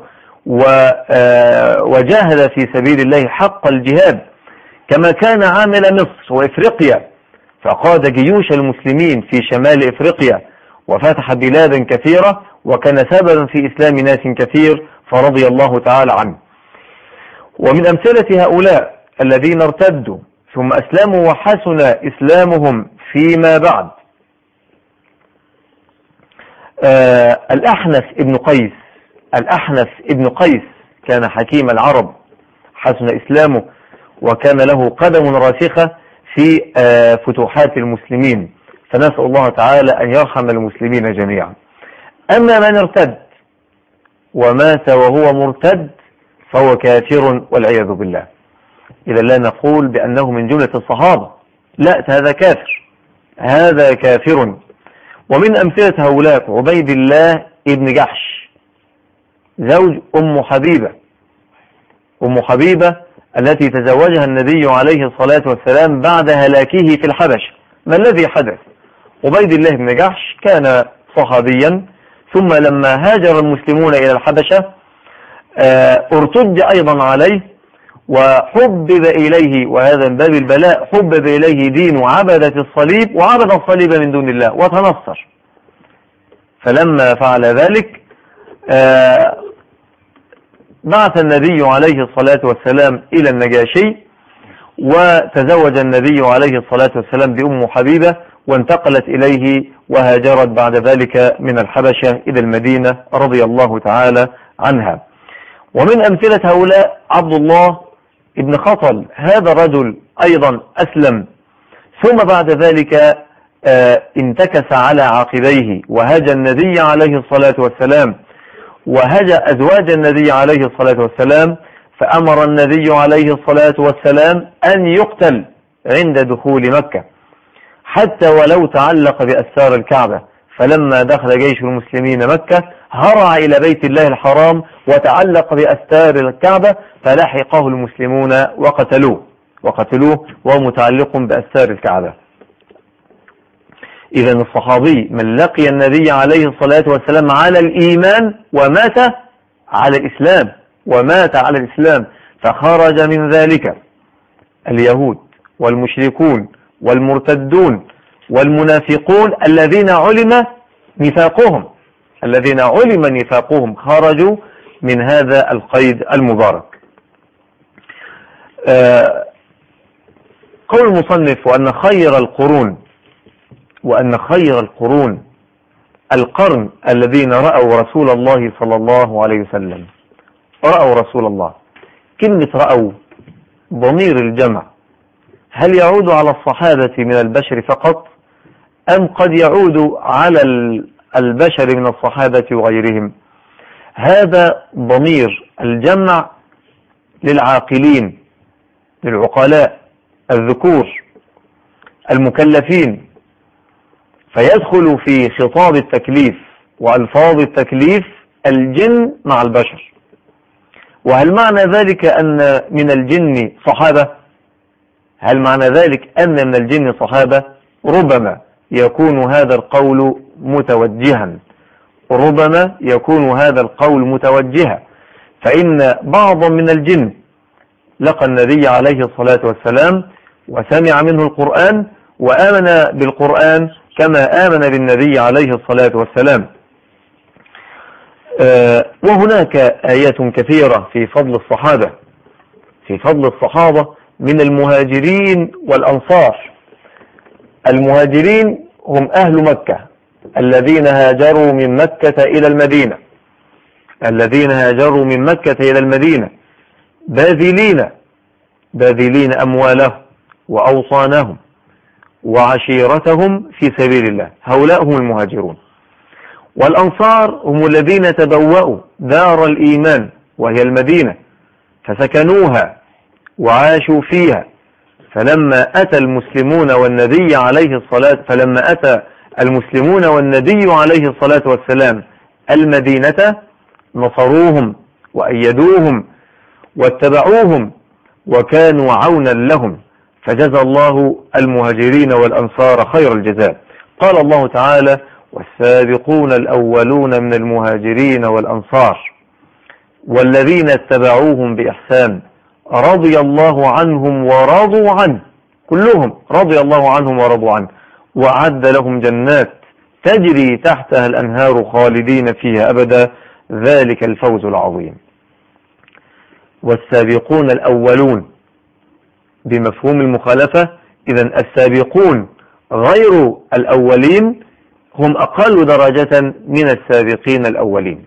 وجاهد في سبيل الله حق الجهاد، كما كان عامل مصر وإفريقيا، فقاد جيوش المسلمين في شمال إفريقيا وفتح بلادا كثيرة، وكان سببا في إسلام ناس كثير، فرضي الله تعالى عنه. ومن أمثلة هؤلاء الذين ارتدوا ثم أسلموا وحسن إسلامهم فيما بعد آه الأحنف ابن قيس. الأحنف ابن قيس كان حكيم العرب، حسن إسلامه وكان له قدم راسخة في آه فتوحات المسلمين، فنسأل الله تعالى أن يرحم المسلمين جميعا. أما من ارتد ومات وهو مرتد فهو كافر والعياذ بالله. إذا لا نقول بأنه من جملة الصحابة، لا، هذا كافر، هذا كافر. ومن أمثلة هؤلاء عبيد الله ابن جحش زوج أم حبيبة، أم حبيبة التي تزوجها النبي عليه الصلاة والسلام بعد هلاكه في الحبش. ما الذي حدث؟ عبيد الله بن جحش كان صحابيا، ثم لما هاجر المسلمون إلى الحبشة ارتج أيضا عليه وحبب إليه، وهذا من باب البلاء، حبب إليه دين عبدة الصليب، وعبد الصليب من دون الله وتنصر. فلما فعل ذلك بعث النبي عليه الصلاة والسلام إلى النجاشي، وتزوج النبي عليه الصلاة والسلام بأم حبيبة، وانتقلت إليه وهاجرت بعد ذلك من الحبشة إلى المدينة رضي الله تعالى عنها. ومن أمثلة هؤلاء عبد الله ابن خطل، هذا الرجل أيضا أسلم، ثم بعد ذلك آه انتكس على عقبيه وهجى النبي عليه الصلاة والسلام وهجى أزواج النبي عليه الصلاة والسلام، فأمر النبي عليه الصلاة والسلام أن يقتل عند دخول مكة، حتى ولو تعلق بأستار الكعبة. فلما دخل جيش المسلمين مكة هرع إلى بيت الله الحرام وتعلق بأستار الكعبة، فلحقه المسلمون وقتلوه وقتلوه وهو متعلق بأستار الكعبة. إذن الصحابي من لقي النبي عليه الصلاة والسلام على الإيمان ومات على الإسلام ومات على الإسلام، فخرج من ذلك اليهود والمشركون والمرتدون والمنافقون الذين علم نفاقهم الذين علم نفاقهم خرجوا من هذا القيد المبارك. آه قول المصنف: وأن خير القرون وأن خير القرون القرن الذين رأوا رسول الله صلى الله عليه وسلم. رأوا رسول الله، كلمة رأوا ضمير الجمع هل يعود على الصحابة من البشر فقط، أم قد يعود على البشر من الصحابة وغيرهم؟ هذا ضمير الجمع للعاقلين، للعقلاء الذكور المكلفين، فيدخل في خطاب التكليف وألفاظ التكليف الجن مع البشر. وهل معنى ذلك أن من الجن صحابة؟ هل معنى ذلك أن من الجن صحابة؟ ربما يكون هذا القول متوجها ربما يكون هذا القول متوجها فإن بعضا من الجن لقى النبي عليه الصلاة والسلام وسمع منه القرآن وآمن بالقرآن كما آمن بالنبي عليه الصلاة والسلام. وهناك آيات كثيرة في فضل الصحابة في فضل الصحابة من المهاجرين والأنصار. المهاجرين هم أهل مكة الذين هاجروا من مكة إلى المدينة الذين هاجروا من مكة إلى المدينة باذلين باذلين أموالهم وأوصانهم وعشيرتهم في سبيل الله، هؤلاء هم المهاجرون. والأنصار هم الذين تبوأوا دار الإيمان وهي المدينة فسكنوها وعاشوا فيها، فلما أتى المسلمون والنبي عليه الصلاة فلما أتى المسلمون والنبي عليه الصلاة والسلام المدينة نصروهم وأيدوهم واتبعوهم وكانوا عونا لهم، فجزى الله المهاجرين والأنصار خير الجزاء. قال الله تعالى: والسابقون الأولون من المهاجرين والأنصار والذين اتبعوهم بإحسان رضي الله عنهم ورضوا عنه، كلهم رضي الله عنهم ورضوا عنه، وأعد لهم جنات تجري تحتها الأنهار خالدين فيها أبدا، ذلك الفوز العظيم. والسابقون الأولون بمفهوم المخالفة، إذن السابقون غير الأولين هم أقل درجة من السابقين الأولين.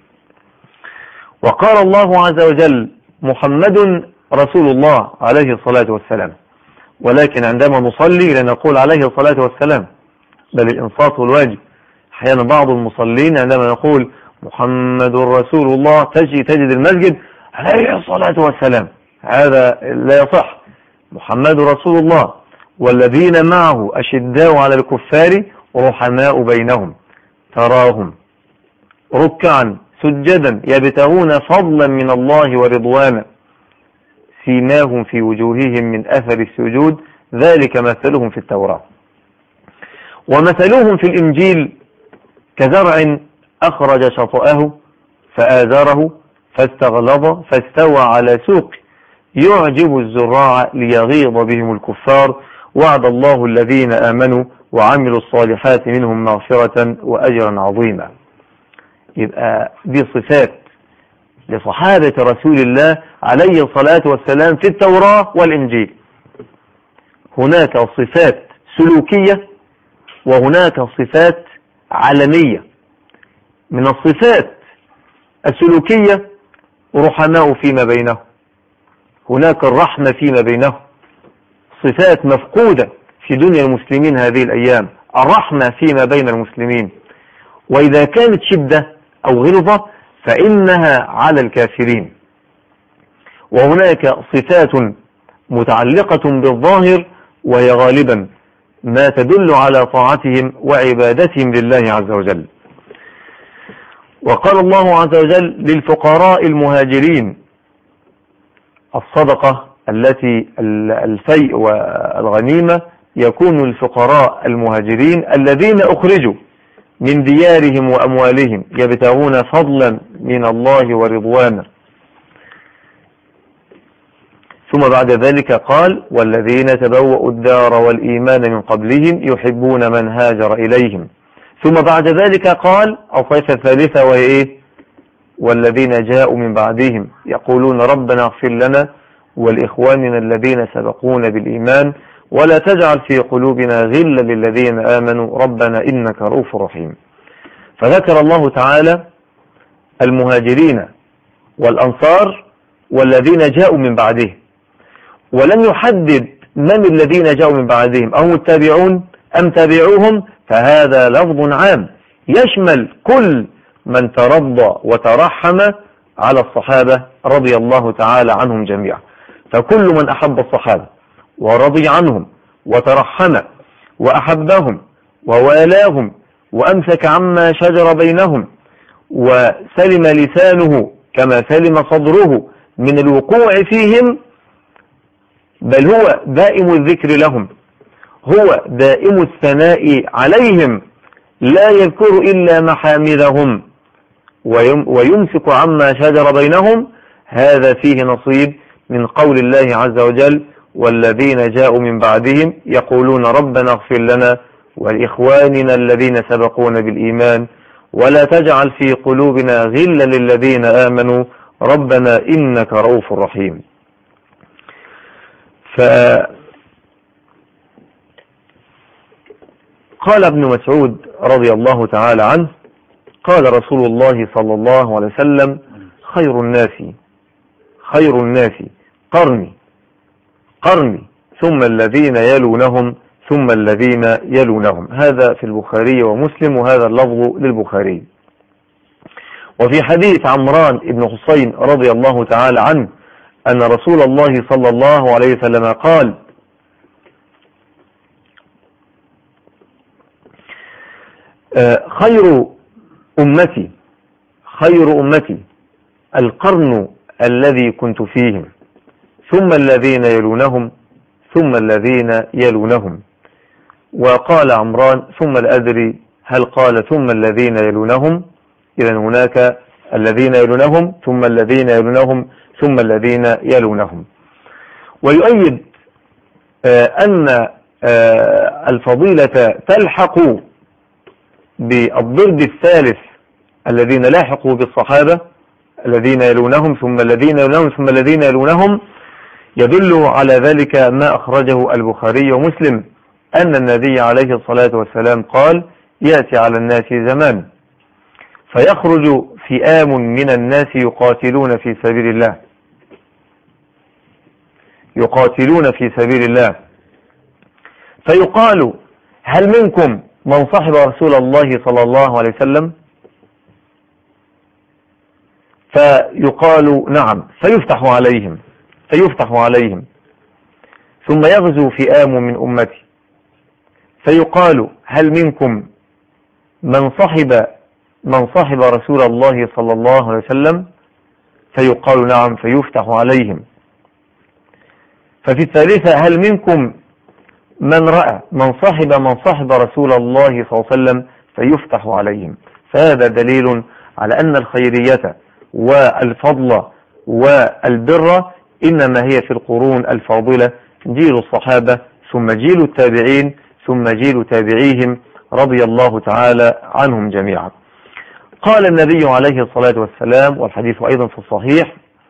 وقال الله عز وجل: محمد رسول الله عليه الصلاة والسلام، ولكن عندما نصلي لا نقول عليه الصلاة والسلام، بل الإنصات والواجب. أحيانا بعض المصلين عندما نقول محمد رسول الله تجي تجد المسجد عليه الصلاة والسلام، هذا لا يصح. محمد رسول الله والذين معه أشداء على الكفار رحماء بينهم تراهم ركعا سجدا يبتغون فضلا من الله ورضوانا سيماهم في وجوههم من أثر السجود ذلك مثلهم في التوراة. ومثلهم في الإنجيل كزرع أخرج شطأه فآزره فاستغلظ فاستوى على سوق يعجب الزراع ليغيظ بهم الكفار، وعد الله الذين آمنوا وعملوا الصالحات منهم مغفرة وأجرا عظيما. يبقى دي صفات لصحابة رسول الله عليه الصلاة والسلام في التوراة والإنجيل. هناك صفات سلوكية وهناك صفات علمية. من الصفات السلوكية رحماء فيما بينهم، هناك الرحمة فيما بينهم، صفات مفقودة في دنيا المسلمين هذه الأيام، الرحمة فيما بين المسلمين، وإذا كانت شدة أو غلظة فإنها على الكافرين. وهناك صفات متعلقة بالظاهر وهي غالبا ما تدل على طاعتهم وعبادتهم لله عز وجل. وقال الله عز وجل للفقراء المهاجرين الصدقة التي الفيء والغنيمة يكون الفقراء المهاجرين الذين أخرجوا من ديارهم وأموالهم يبتغون فضلا من الله ورضوانا. ثم بعد ذلك قال: والذين تبوأوا الدار والإيمان من قبلهم يحبون من هاجر إليهم. ثم بعد ذلك قال الصفة الثالثة وهي إيه؟ والذين جاءوا من بعدهم يقولون ربنا اغفر لنا ولإخواننا الذين سبقونا بالإيمان ولا تجعل في قلوبنا غلا للذين آمنوا ربنا إنك رؤوف رحيم. فذكر الله تعالى المهاجرين والأنصار والذين جاءوا من بعدهم، ولم يحدد من الذين جاءوا من بعدهم، أو التابعون أم تابعوهم، فهذا لفظ عام يشمل كل من ترضى وترحم على الصحابة رضي الله تعالى عنهم جميعا. فكل من أحب الصحابة ورضي عنهم وترحم وأحبهم ووالاهم وأمسك عما شجر بينهم وسلم لسانه كما سلم صدره من الوقوع فيهم، بل هو دائم الذكر لهم، هو دائم الثناء عليهم، لا يذكر إلا محامدهم ويمسك عما شجر بينهم، هذا فيه نصيب من قول الله عز وجل: والذين جاءوا من بعدهم يقولون ربنا اغفر لنا ولإخواننا الذين سبقونا بالإيمان ولا تجعل في قلوبنا غلا للذين آمنوا ربنا إنك رؤوف رحيم. فقال ابن مسعود رضي الله تعالى عنه قال رسول الله صلى الله عليه وسلم خير الناس خير الناس قرني قرني ثم الذين يلونهم ثم الذين يلونهم. هذا في البخاري ومسلم، وهذا اللفظ للبخاري. وفي حديث عمران بن حسين رضي الله تعالى عنه أن رسول الله صلى الله عليه وسلم قال خير أمتي خير أمتي القرن الذي كنت فيهم ثم الذين يلونهم ثم الذين يلونهم. وقال عمران ثم لا أدري هل قال ثم الذين يلونهم، إذن هناك الذين يلونهم ثم الذين يلونهم ثم الذين يلونهم. ويؤيد أن الفضيلة تلحق بالضرب الثالث الذين لاحقوا بالصحابة الذين يلونهم ثم الذين يلونهم ثم الذين يلونهم، يدل على ذلك ما أخرجه البخاري ومسلم أن النبي عليه الصلاة والسلام قال يأتي على الناس زمان فيخرج فئام من الناس يقاتلون في سبيل الله يقاتلون في سبيل الله فيقال هل منكم من صحب رسول الله صلى الله عليه وسلم؟ فيقال نعم، فيفتح عليهم فيفتح عليهم ثم يغزو فئام من أمتي فيقال هل منكم من صحب من صحب رسول الله صلى الله عليه وسلم؟ فيقال نعم، فيفتح عليهم. ففي الثالثة هل منكم من رأى من صحب من صحب رسول الله صلى الله عليه وسلم؟ فيفتح عليهم. فهذا دليل على أن الخيرية والفضل والبر إنما هي في القرون الفاضلة، جيل الصحابة ثم جيل التابعين ثم جيل تابعيهم رضي الله تعالى عنهم جميعا. قال النبي عليه الصلاة والسلام والحديث أيضا في الصحيح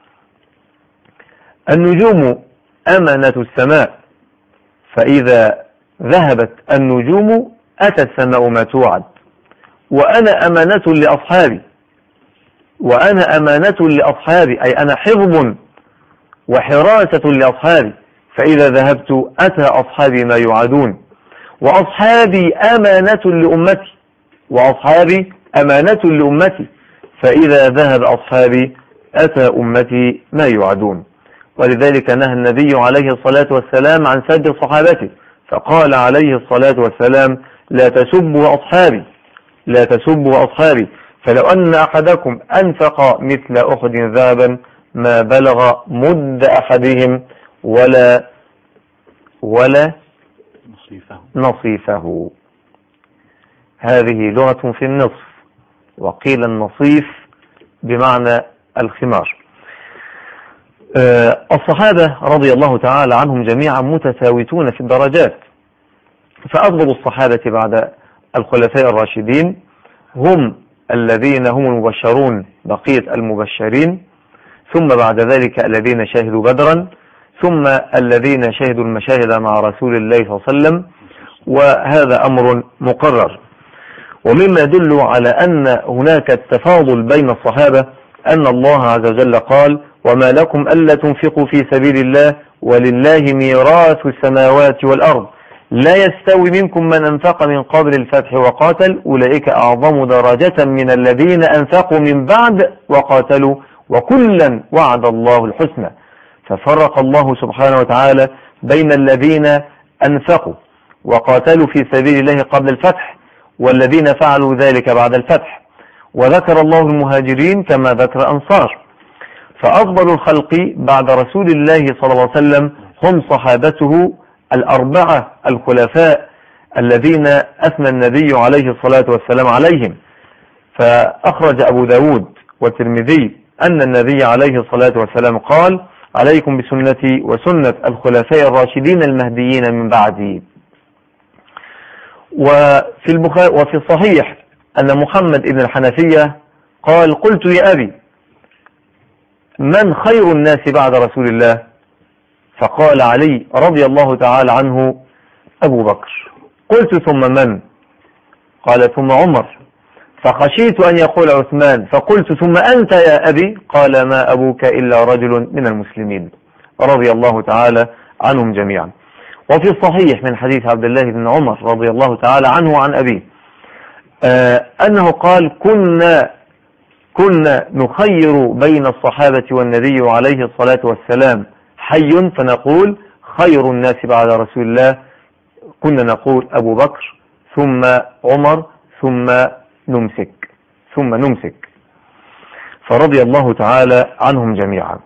النجوم أمانة السماء فإذا ذهبت النجوم أتى السماء ما توعد وأنا أمانة لأصحابي وأنا أمانة لأصحابي أي أنا حفظ وحراسة لأصحابي فإذا ذهبت أتى أصحابي ما يوعدون وأصحابي أمانة لأمتي وأصحابي أمانة لأمتي فإذا ذهب أصحابي أتى أمتي ما يوعدون. ولذلك نهى النبي عليه الصلاة والسلام عن سب صحابته فقال عليه الصلاة والسلام لا تسبوا أصحابي لا تسبوا أصحابي فلو أن أحدكم أنفق مثل أحد ذهبا ما بلغ مد أحدهم ولا ولا نصيفه, نصيفه. هذه لغة في النصف وقيل النصيف بمعنى الخمار. الصحابة رضي الله تعالى عنهم جميعا متساوتون في الدرجات، فأفضل الصحابة بعد الخلفاء الراشدين هم الذين هم المبشرون بقية المبشرين، ثم بعد ذلك الذين شهدوا بدرا، ثم الذين شهدوا المشاهد مع رسول الله صلى الله عليه وسلم، وهذا أمر مقرر. ومما يدل على أن هناك التفاضل بين الصحابة أن الله عز وجل قال وما لكم ألا تنفقوا في سبيل الله ولله ميراث السماوات والأرض لا يستوي منكم من أنفق من قبل الفتح وقاتل أولئك أعظم درجة من الذين أنفقوا من بعد وقاتلوا وكلا وعد الله الحسنى. ففرق الله سبحانه وتعالى بين الذين أنفقوا وقاتلوا في سبيل الله قبل الفتح والذين فعلوا ذلك بعد الفتح، وذكر الله المهاجرين كما ذكر أنصار. فأفضل الخلق بعد رسول الله صلى الله عليه وسلم هم صحابته الأربعة الخلفاء الذين أثنى النبي عليه الصلاة والسلام عليهم. فأخرج أبو داود والترمذي أن النبي عليه الصلاة والسلام قال عليكم بسنتي وسنة الخلفاء الراشدين المهديين من بعدي. وفي البخاري وفي الصحيح أن محمد بن الحنفية قال قلت يا أبي من خير الناس بعد رسول الله؟ فقال علي رضي الله تعالى عنه أبو بكر. قلت ثم من؟ قال ثم عمر. فخشيت أن يقول عثمان فقلت ثم أنت يا أبي؟ قال ما أبوك إلا رجل من المسلمين، رضي الله تعالى عنهم جميعا. وفي الصحيح من حديث عبد الله بن عمر رضي الله تعالى عنه عن أبيه آه أنه قال كنا كنا نخير بين الصحابة والنبي عليه الصلاة والسلام حي فنقول خير الناس بعد رسول الله، كنا نقول أبو بكر ثم عمر ثم نمسك ثم نمسك فرضي الله تعالى عنهم جميعا.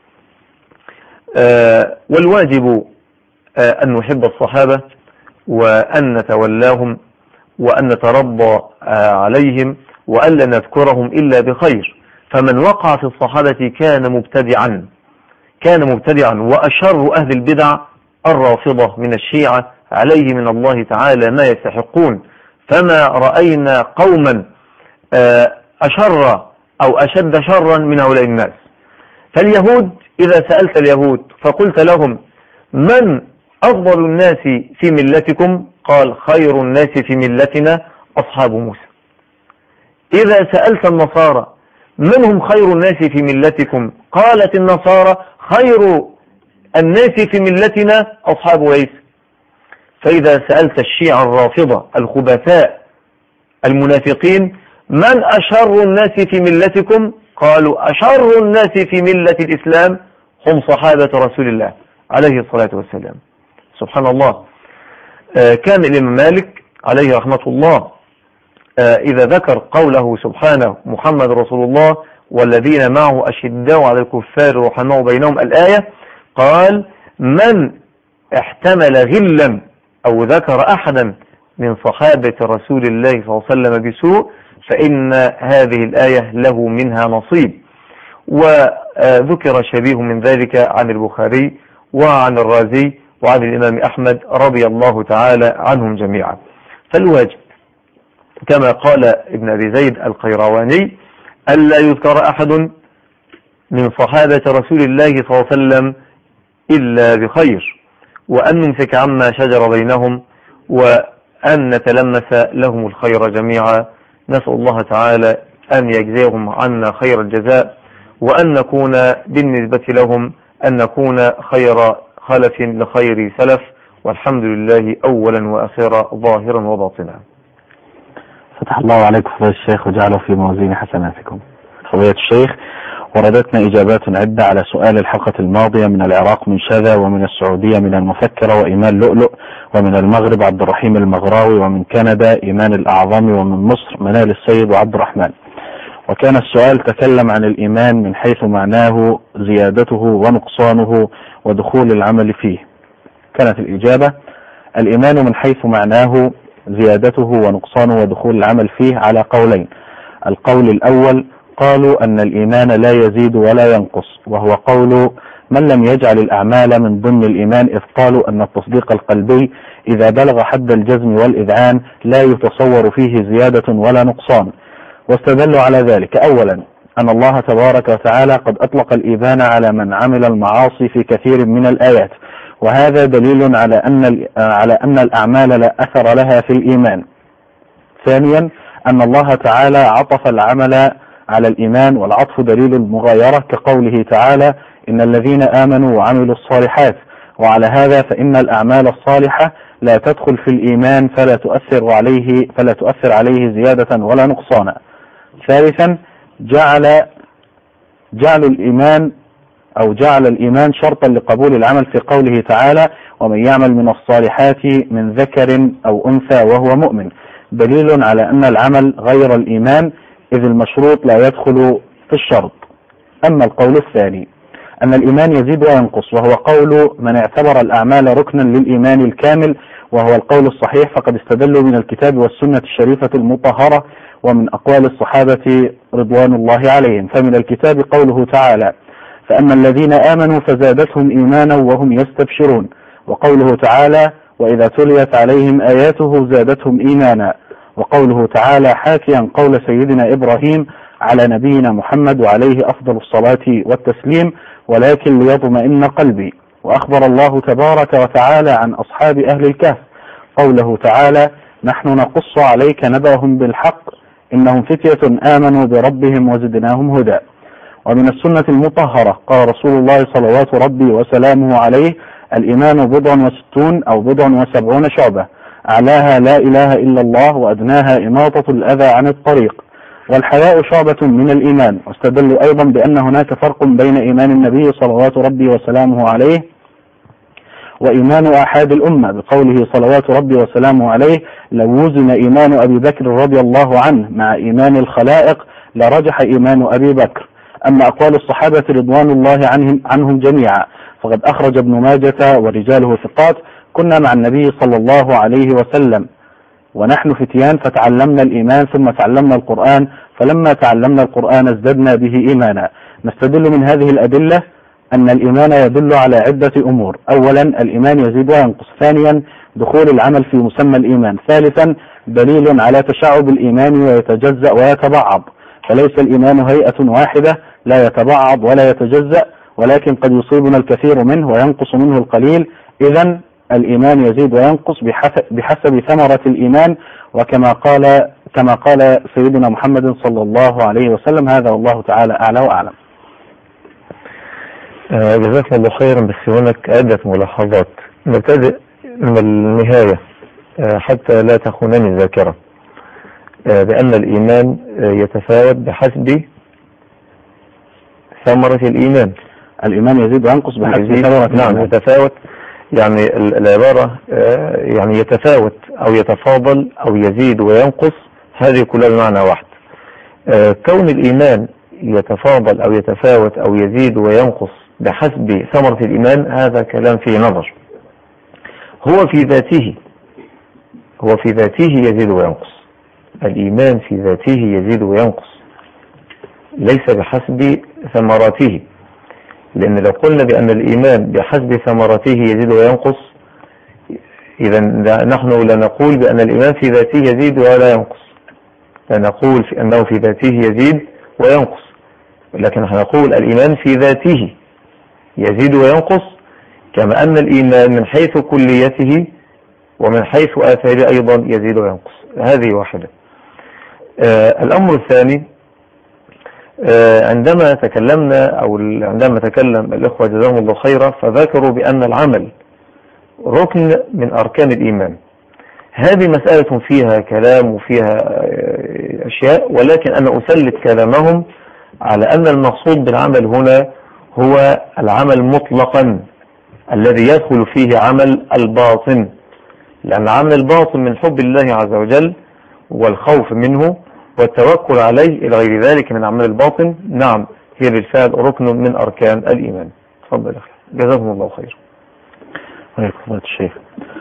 آه والواجب آه أن نحب الصحابة وأن نتولاهم وأن نتربى آه عليهم وألا نذكرهم إلا بخير، فمن وقع في الصحابة كان مبتدعا كان مبتدعا وأشر أهل البدع الرافضة من الشيعة عليه من الله تعالى ما يستحقون، فما رأينا قوما أشر أو أشد شرا من هؤلاء الناس. فاليهود إذا سألت اليهود فقلت لهم من أفضل الناس في ملتكم؟ قال خير الناس في ملتنا أصحاب موسى. إذا سألت النصارى من هم خير الناس في ملتكم؟ قالت النصارى خير الناس في ملتنا أصحاب عيسى. فإذا سألت الشيعة الرافضة الخبثاء المنافقين من أشر الناس في ملتكم؟ قالوا أشر الناس في ملة الإسلام هم صحابة رسول الله عليه الصلاة والسلام. سبحان الله. آه كان الإمام مالك عليه رحمة الله آه إذا ذكر قوله سبحانه محمد رسول الله والذين معه أشداء على الكفار رحماء بينهم الآية، قال من احتمل غلا أو ذكر أحدا من صحابة رسول الله صلى الله عليه وسلم بسوء فإن هذه الآية له منها نصيب. وذكر شبيه من ذلك عن البخاري وعن الرازي وعن الإمام أحمد رضي الله تعالى عنهم جميعا. فالواجب كما قال ابن أبي زيد القيرواني ألا يذكر أحد من صحابة رسول الله صلى الله عليه وسلم إلا بخير، وأن نمسك عما شجر بينهم وأن نتلمس لهم الخير جميعا. نسأل الله تعالى أن يجزيهم عنا خير الجزاء، وأن نكون بالنسبة لهم أن نكون خير خلف لخير سلف، والحمد لله أولا وأخيرا ظاهرا وباطنا. فتح الله عليكم فضيلة الشيخ وجعله في موازين حسناتكم. فضيلة الشيخ، وردتنا إجابات عدة على سؤال الحلقة الماضية من العراق من شذا، ومن السعودية من المفكرة وإيمان لؤلؤ، ومن المغرب عبد الرحيم المغراوي، ومن كندا إيمان الأعظمي، ومن مصر منال السيد وعبد الرحمن. وكان السؤال تكلم عن الإيمان من حيث معناه زيادته ونقصانه ودخول العمل فيه. كانت الإجابة: الإيمان من حيث معناه زيادته ونقصانه ودخول العمل فيه على قولين. القول الأول قالوا أن الإيمان لا يزيد ولا ينقص، وهو قول من لم يجعل الأعمال من ضمن الإيمان، إذ قالوا أن التصديق القلبي إذا بلغ حد الجزم والإذعان لا يتصور فيه زيادة ولا نقصان. واستدلوا على ذلك أولا أن الله تبارك وتعالى قد أطلق الإيمان على من عمل المعاصي في كثير من الآيات، وهذا دليل على أن على أن الأعمال لا أثر لها في الإيمان. ثانيا أن الله تعالى عطف العمل على الإيمان، والعطف دليل المغايرة، كقوله تعالى: إن الذين آمنوا وعملوا الصالحات. وعلى هذا فإن الأعمال الصالحة لا تدخل في الإيمان فلا تؤثر عليه فلا تؤثر عليه زيادة ولا نقصانا. ثالثا جعل جعل الإيمان أو جعل الإيمان شرطا لقبول العمل في قوله تعالى: ومن يعمل من الصالحات من ذكر أو أنثى وهو مؤمن، دليل على أن العمل غير الإيمان، إذ المشروط لا يدخل في الشرط. أما القول الثاني أن الإيمان يزيد وينقص، وهو قول من اعتبر الأعمال ركنا للإيمان الكامل، وهو القول الصحيح، فقد استدلوا من الكتاب والسنة الشريفة المطهرة ومن أقوال الصحابة رضوان الله عليهم. فمن الكتاب قوله تعالى: فأما الذين آمنوا فزادتهم إيمانا وهم يستبشرون. وقوله تعالى وإذا تليت عليهم آياته زادتهم إيمانا. وقوله تعالى حاكيا قول سيدنا إبراهيم على نبينا محمد وعليه أفضل الصلاة والتسليم ولكن ليطمئن قلبي. وأخبر الله تبارك وتعالى عن أصحاب أهل الكهف قوله تعالى نحن نقص عليك نبأهم بالحق إنهم فتية آمنوا بربهم وزدناهم هدى. ومن السنة المطهرة قال رسول الله صلوات ربي وسلامه عليه الإيمان بضع وستون أو بضع وسبعون شعبة أعلاها لا إله إلا الله وأدناها إماطة الأذى عن الطريق. والحياء شعبة من الإيمان. واستدلوا أيضا بأن هناك فرق بين إيمان النبي صلوات ربي وسلامه عليه وإيمان أحد الأمة بقوله صلوات ربي وسلامه عليه لو وزن إيمان أبي بكر رضي الله عنه مع إيمان الخلائق لرجح إيمان أبي بكر. أما أقوال الصحابة رضوان الله عنهم, عنهم جميعا فقد أخرج ابن ماجة ورجاله ثقات كنا مع النبي صلى الله عليه وسلم ونحن فتيان فتعلمنا الإيمان ثم تعلمنا القرآن فلما تعلمنا القرآن ازددنا به إيمانا. نستدل من هذه الأدلة أن الإيمان يدل على عدة أمور. أولا الإيمان يزيد وينقص. ثانيا دخول العمل في مسمى الإيمان. ثالثا دليل على تشعب الإيمان ويتجزأ ويتبعض فليس الإيمان هيئة واحدة لا يتبعض ولا يتجزأ ولكن قد يصيبنا الكثير منه وينقص منه القليل. إذن الإيمان يزيد وينقص بحسب ثمرة الإيمان وكما قال كما قال سيدنا محمد صلى الله عليه وسلم. هذا والله تعالى أعلى وأعلم. آه جزاك الله خيرا. بس هناك عدة ملاحظات نبتدئ من النهاية آه حتى لا تخونني الذاكرة آه بأن الإيمان آه يتفاوت بحسب ثمرة الإيمان. الإيمان يزيد وينقص بحسب ثمرة الإيمان. نعم يتفاوت يعني العبارة آه يعني يتفاوت أو يتفاضل أو يزيد وينقص هذه كلها بمعنى واحد. آه كون الإيمان يتفاضل أو يتفاوت أو يزيد وينقص بحسب ثمرة الإيمان هذا كلام فيه نظر. هو في ذاته هو في ذاته يزيد وينقص. الإيمان في ذاته يزيد وينقص ليس بحسب ثمراته. لأن لو قلنا بأن الإيمان بحسب ثمرته يزيد وينقص إذا نحن لا نقول بأن الإيمان في ذاته يزيد ولا ينقص. لا نقول في أنه في ذاته يزيد وينقص لكن نحن نقول الإيمان في ذاته يزيد وينقص كما أن الإيمان من حيث كليته ومن حيث آثاره أيضا يزيد وينقص. هذه واحدة. آه الأمر الثاني آه عندما تكلمنا أو عندما تكلم الإخوة جزاهم الله خيرا فذكروا بأن العمل ركن من أركان الإيمان. هذه مسألة فيها كلام وفيها آه أشياء ولكن أنا أسلط كلامهم على أن المقصود بالعمل هنا هو العمل مطلقا الذي يدخل فيه عمل الباطن. لأن عمل الباطن من حب الله عز وجل والخوف منه والتوكل عليه إلى غير ذلك من عمل الباطن نعم هي بالفعل ركن من أركان الإيمان. تفضل أخي جزاكم الله خير. وعليكم الشيخ.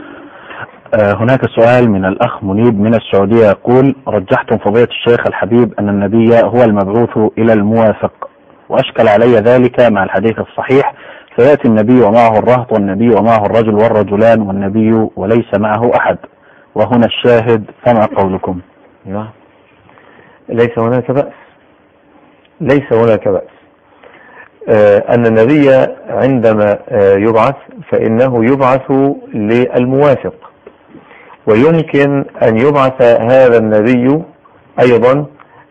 آه هناك سؤال من الأخ منيب من السعودية يقول رجحتم فضيلة الشيخ الحبيب أن النبي هو المبعوث إلى الموافق وأشكل علي ذلك مع الحديث الصحيح فيأتي النبي ومعه الرهط والنبي ومعه الرجل والرجلان والنبي وليس معه أحد وهنا الشاهد فما قولكم؟ نعم ليس هناك بأس ليس هناك بأس آه أن النبي عندما آه يبعث فإنه يبعث للموافق ويمكن أن يبعث هذا النبي أيضا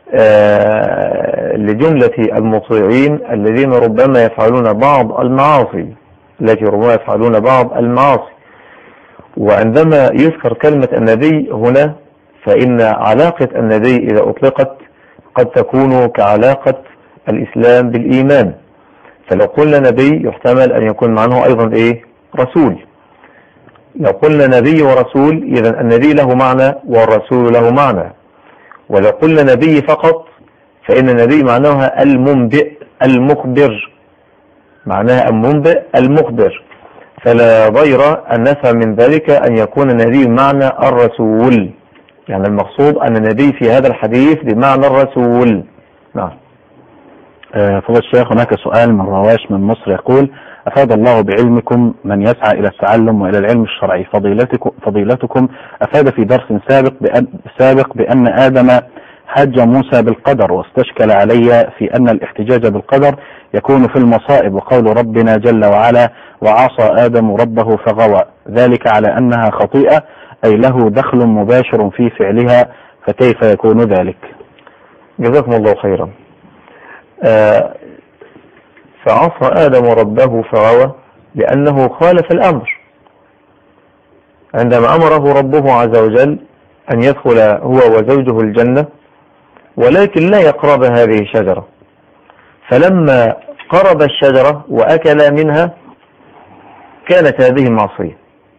آه لجملة المطيعين الذين ربما يفعلون بعض المعاصي التي ربما يفعلون بعض المعاصي. وعندما يذكر كلمة النبي هنا فإن علاقة النبي إذا أطلقت قد تكون كعلاقة الإسلام بالإيمان. فلو قلنا نبي يحتمل أن يكون معناه أيضا إيه رسول. لو قلنا نبي ورسول إذا النبي له معنى والرسول له معنى. ولو قلنا نبي فقط فإن النبي معناها المنبئ المخبر معناها المنبئ المخبر. فلا ضير أن نفهم من ذلك أن يكون النبي بمعنى الرسول. يعني المقصود أن النبي في هذا الحديث بمعنى الرسول. نعم فضل الشيخ، هناك سؤال من رواش من مصر يقول: أفاد الله بعلمكم من يسعى إلى التعلم وإلى العلم الشرعي، فضيلتكم, فضيلتكم أفاد في درس سابق بأن, سابق بأن آدم حج موسى بالقدر، واستشكل علي في أن الاحتجاج بالقدر يكون في المصائب، وقول ربنا جل وعلا: وعصى آدم ربه فغوى، ذلك على أنها خطيئة، أي له دخل مباشر في فعلها، فكيف يكون ذلك؟ جزاكم الله خيرا. آه فعصى آدم ربه فغوى لأنه خالف الأمر عندما أمره ربه عز وجل أن يدخل هو وزوجه الجنة، ولكن لا يقرب هذه الشجرة، فلما قرب الشجرة وأكل منها كانت هذه معصية.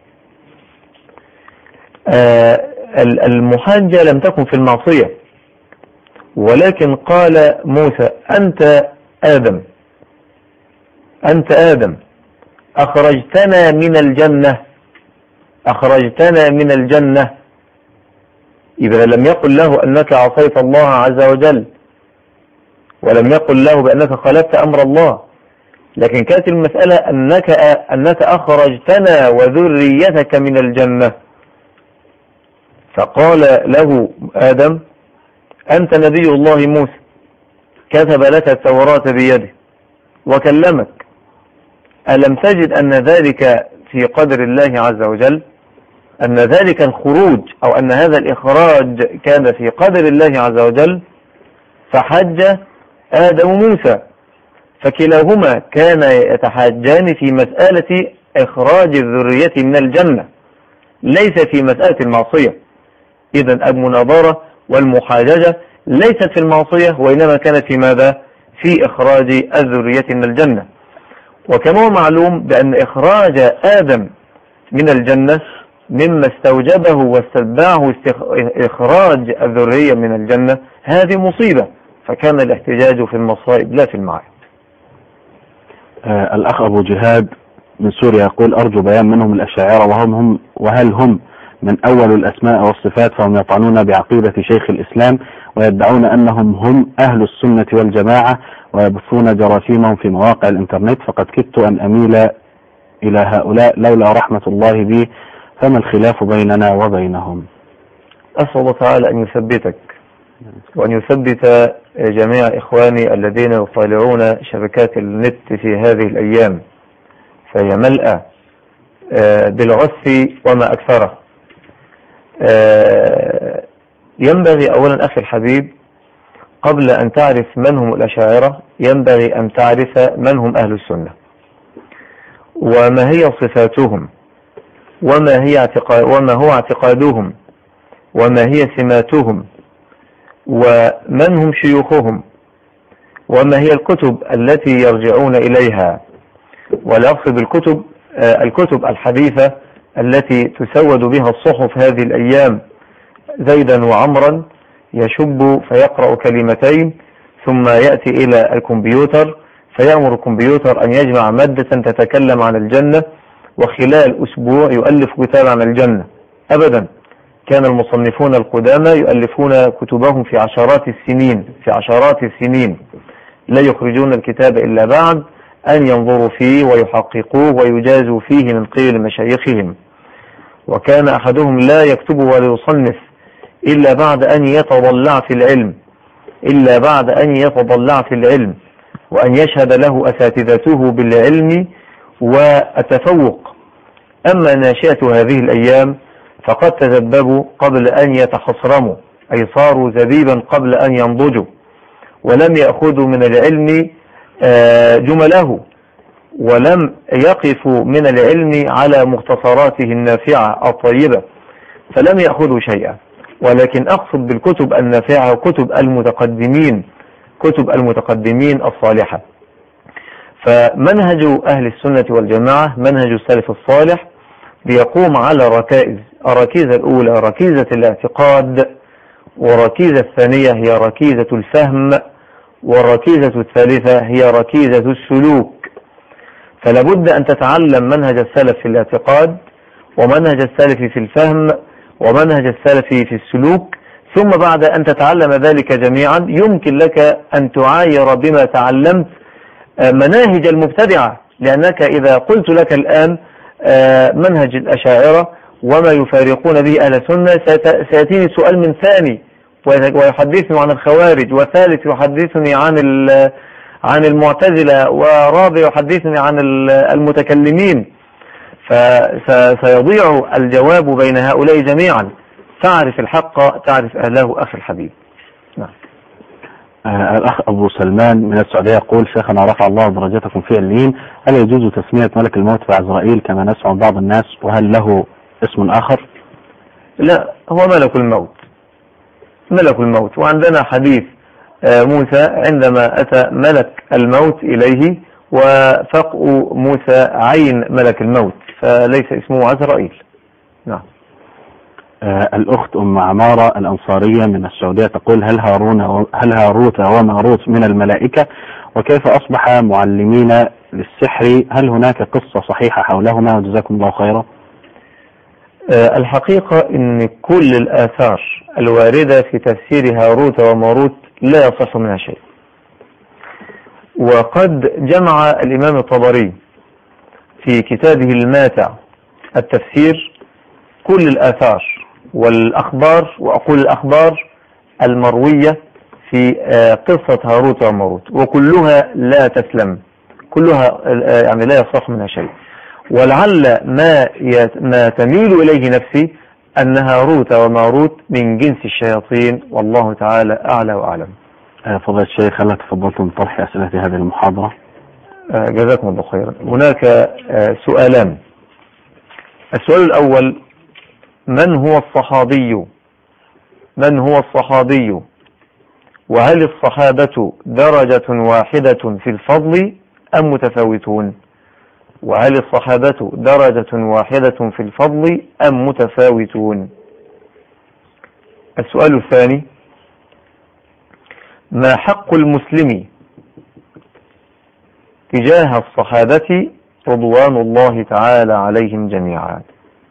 آه المحاجة لم تكن في المعصية، ولكن قال موسى: أنت آدم أنت آدم أخرجتنا من الجنة أخرجتنا من الجنة إذا لم يقل له أنك عصيت الله عز وجل، ولم يقل له بأنك خالفت أمر الله، لكن كانت المسألة أنك, أنك أخرجتنا وذريتك من الجنة. فقال له آدم: أنت نبي الله موسى، كتب لك التوراة بيده وكلمك، ألم تجد أن ذلك في قدر الله عز وجل؟ أن ذلك الخروج أو أن هذا الإخراج كان في قدر الله عز وجل. فحج آدم موسى، فكلاهما كان يتحاجان في مسألة إخراج الذرية من الجنة، ليس في مسألة المعصية. إذن المناظرة والمحاججة ليست في المعصية، وإنما كانت في ماذا؟ في إخراج الذرية من الجنة. وكما هو معلوم بأن إخراج آدم من الجنة مما استوجبه واستتبعه إخراج الذرية من الجنة هذه مصيبة، فكان الاحتجاج في المصائب لا في المعاد. آه الأخ أبو جهاد من سوريا يقول: أرجو بيان منهم الأشاعرة، وهم هم وهل هم من أول الأسماء والصفات، فهم يطعنون بعقيدة شيخ الإسلام ويدعون أنهم هم أهل السنة والجماعة، ويبثون جراثيمهم في مواقع الإنترنت، فقد كدت أن أميل إلى هؤلاء لولا رحمة الله بي، فما الخلاف بيننا وبينهم؟ أسأل الله تعالى أن يثبتك وأن يثبت جميع إخواني الذين يطالعون شبكات النت في هذه الأيام، فهي ملأة بالعث وما أكثره. ينبغي أولا أخي الحبيب قبل أن تعرف من هم الأشاعرة ينبغي أن تعرف من هم أهل السنة، وما هي صفاتهم، وما هي اعتقاد وما هو اعتقادهم، وما هي سماتهم، ومن هم شيوخهم، وما هي الكتب التي يرجعون إليها. ولا أقصد الكتب الكتب الحديثة التي تسود بها الصحف هذه الأيام، زيدا وعمرا يشب فيقرأ كلمتين ثم يأتي إلى الكمبيوتر فيأمر الكمبيوتر أن يجمع مادة تتكلم عن الجنة، وخلال أسبوع يؤلف كتاب عن الجنة. أبدا، كان المصنفون القدامى يؤلفون كتبهم في عشرات السنين في عشرات السنين لا يخرجون الكتاب إلا بعد أن ينظروا فيه ويحققوه ويجازوا فيه من قبل مشايخهم. وكان أحدهم لا يكتب ولا يصنف إلا بعد أن يتضلع في العلم إلا بعد أن يتضلع في العلم وأن يشهد له أساتذته بالعلم والتفوق. أما ناشئة هذه الأيام فقد تذببوا قبل أن يتخصرموا، أي صاروا زبيبا قبل أن ينضجوا، ولم يأخذوا من العلم جمله، ولم يقفوا من العلم على مختصراته النافعة الطيبة، فلم يأخذوا شيئا. ولكن أقصد بالكتب النافعة كتب المتقدمين كتب المتقدمين الصالحة. فمنهج أهل السنة والجماعة منهج السلف الصالح بيقوم على ركائز. الركيزة الأولى ركيزة الاعتقاد، والركيزة الثانية هي ركيزة الفهم، والركيزة الثالثة هي ركيزة السلوك. فلابد أن تتعلم منهج السلف في الاعتقاد، ومنهج السلف في الفهم، ومنهج السلف في السلوك، ثم بعد أن تتعلم ذلك جميعا يمكن لك أن تعاير بما تعلمت مناهج المبتدعة، لأنك إذا قلت لك الآن منهج الأشاعرة وما يفارقون به أهل السنة سيأتيني سؤال من ثاني ويحدثني عن الخوارج، وثالث يحدثني عن عن المعتزلة، ورابع يحدثني عن المتكلمين، فسيضيع الجواب بين هؤلاء جميعا. تعرف الحق تعرف أهله أخي الحبيب. نعم. آه الأخ أبو سلمان من السعودية يقول: شيخنا رفع الله درجتكم في عليين، هل يجوز تسمية ملك الموت بعزرائيل كما نسمع بعض الناس، وهل له اسم آخر؟ لا، هو ملك الموت، ملك الموت. وعندنا حديث موسى عندما أتى ملك الموت إليه وفقء موسى عين ملك الموت، فليس اسمه عزرائيل. نعم. آه الأخت أم عمارة الأنصارية من السعودية تقول: هل هارون هل هاروت وماروت من الملائكة؟ وكيف أصبح معلمين للسحر؟ هل هناك قصة صحيحة حولهما؟ وجزاكم الله خيرا. آه الحقيقة إن كل الآثار الواردة في تفسير هاروت وماروت لا يصح منها شيء، وقد جمع الإمام الطبري في كتابه الماتع التفسير كل الآثار والأخبار، وأقول الأخبار المروية في قصة هاروت وماروت، وكلها لا تسلم، كلها يعني لا يصح منها شيء. ولعل ما ما تميل إليه نفسي أن هاروت وماروت من جنس الشياطين، والله تعالى أعلى وأعلم. فضيلة الشيخ، هل تفضلتم بطرح أسئلة هذه المحاضرة؟ جزاكم الله خيرا. هناك سؤالان. السؤال الأول: من هو الصحابي؟ من هو الصحابي؟ وهل الصحابة درجة واحدة في الفضل أم متفاوتون؟ وهل الصحابة درجة واحدة في الفضل أم متفاوتون؟ السؤال الثاني: ما حق المسلم تجاه الصحابة رضوان الله تعالى عليهم جميعا؟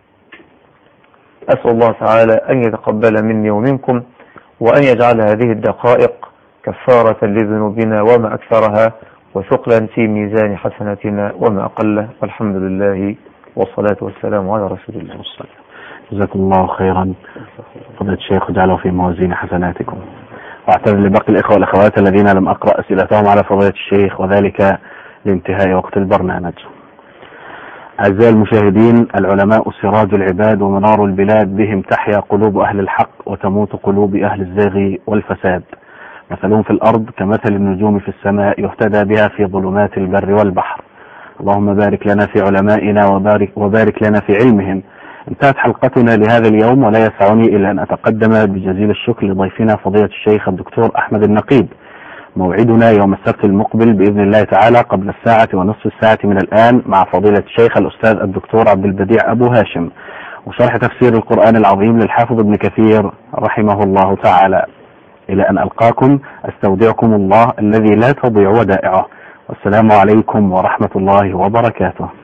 أسأل الله تعالى أن يتقبل مني ومنكم، وأن يجعل هذه الدقائق كفارة لذنوبنا وما أكثرها، وثقلا في ميزان حسناتنا وما أقله، والحمد لله والصلاة والسلام على رسول الله. جزاكم الله خيرا فضيلة الشيخ، وجعله في موازين حسناتكم. واعتذر لباقي الإخوة والأخوات الذين لم أقرأ أسئلتهم على فضيلة الشيخ، وذلك لانتهاء وقت البرنامج. أعزائي المشاهدين، العلماء سراج العباد ومنار البلاد، بهم تحيا قلوب أهل الحق وتموت قلوب أهل الزيغ والفساد. مثلهم في الأرض كمثل النجوم في السماء، يهتدى بها في ظلمات البر والبحر. اللهم بارك لنا في علمائنا وبارك, وبارك لنا في علمهم. انتهت حلقتنا لهذا اليوم، ولا يسعني إلا أن أتقدم بجزيل الشكر لضيفنا فضيلة الشيخ الدكتور أحمد النقيب. موعدنا يوم السبت المقبل بإذن الله تعالى قبل الساعة ونصف الساعة من الآن مع فضيلة الشيخ الأستاذ الدكتور عبد البديع أبو هاشم، وشرح تفسير القرآن العظيم للحافظ ابن كثير رحمه الله تعالى. إلى أن ألقاكم أستودعكم الله الذي لا تضيع ودائعه، والسلام عليكم ورحمة الله وبركاته.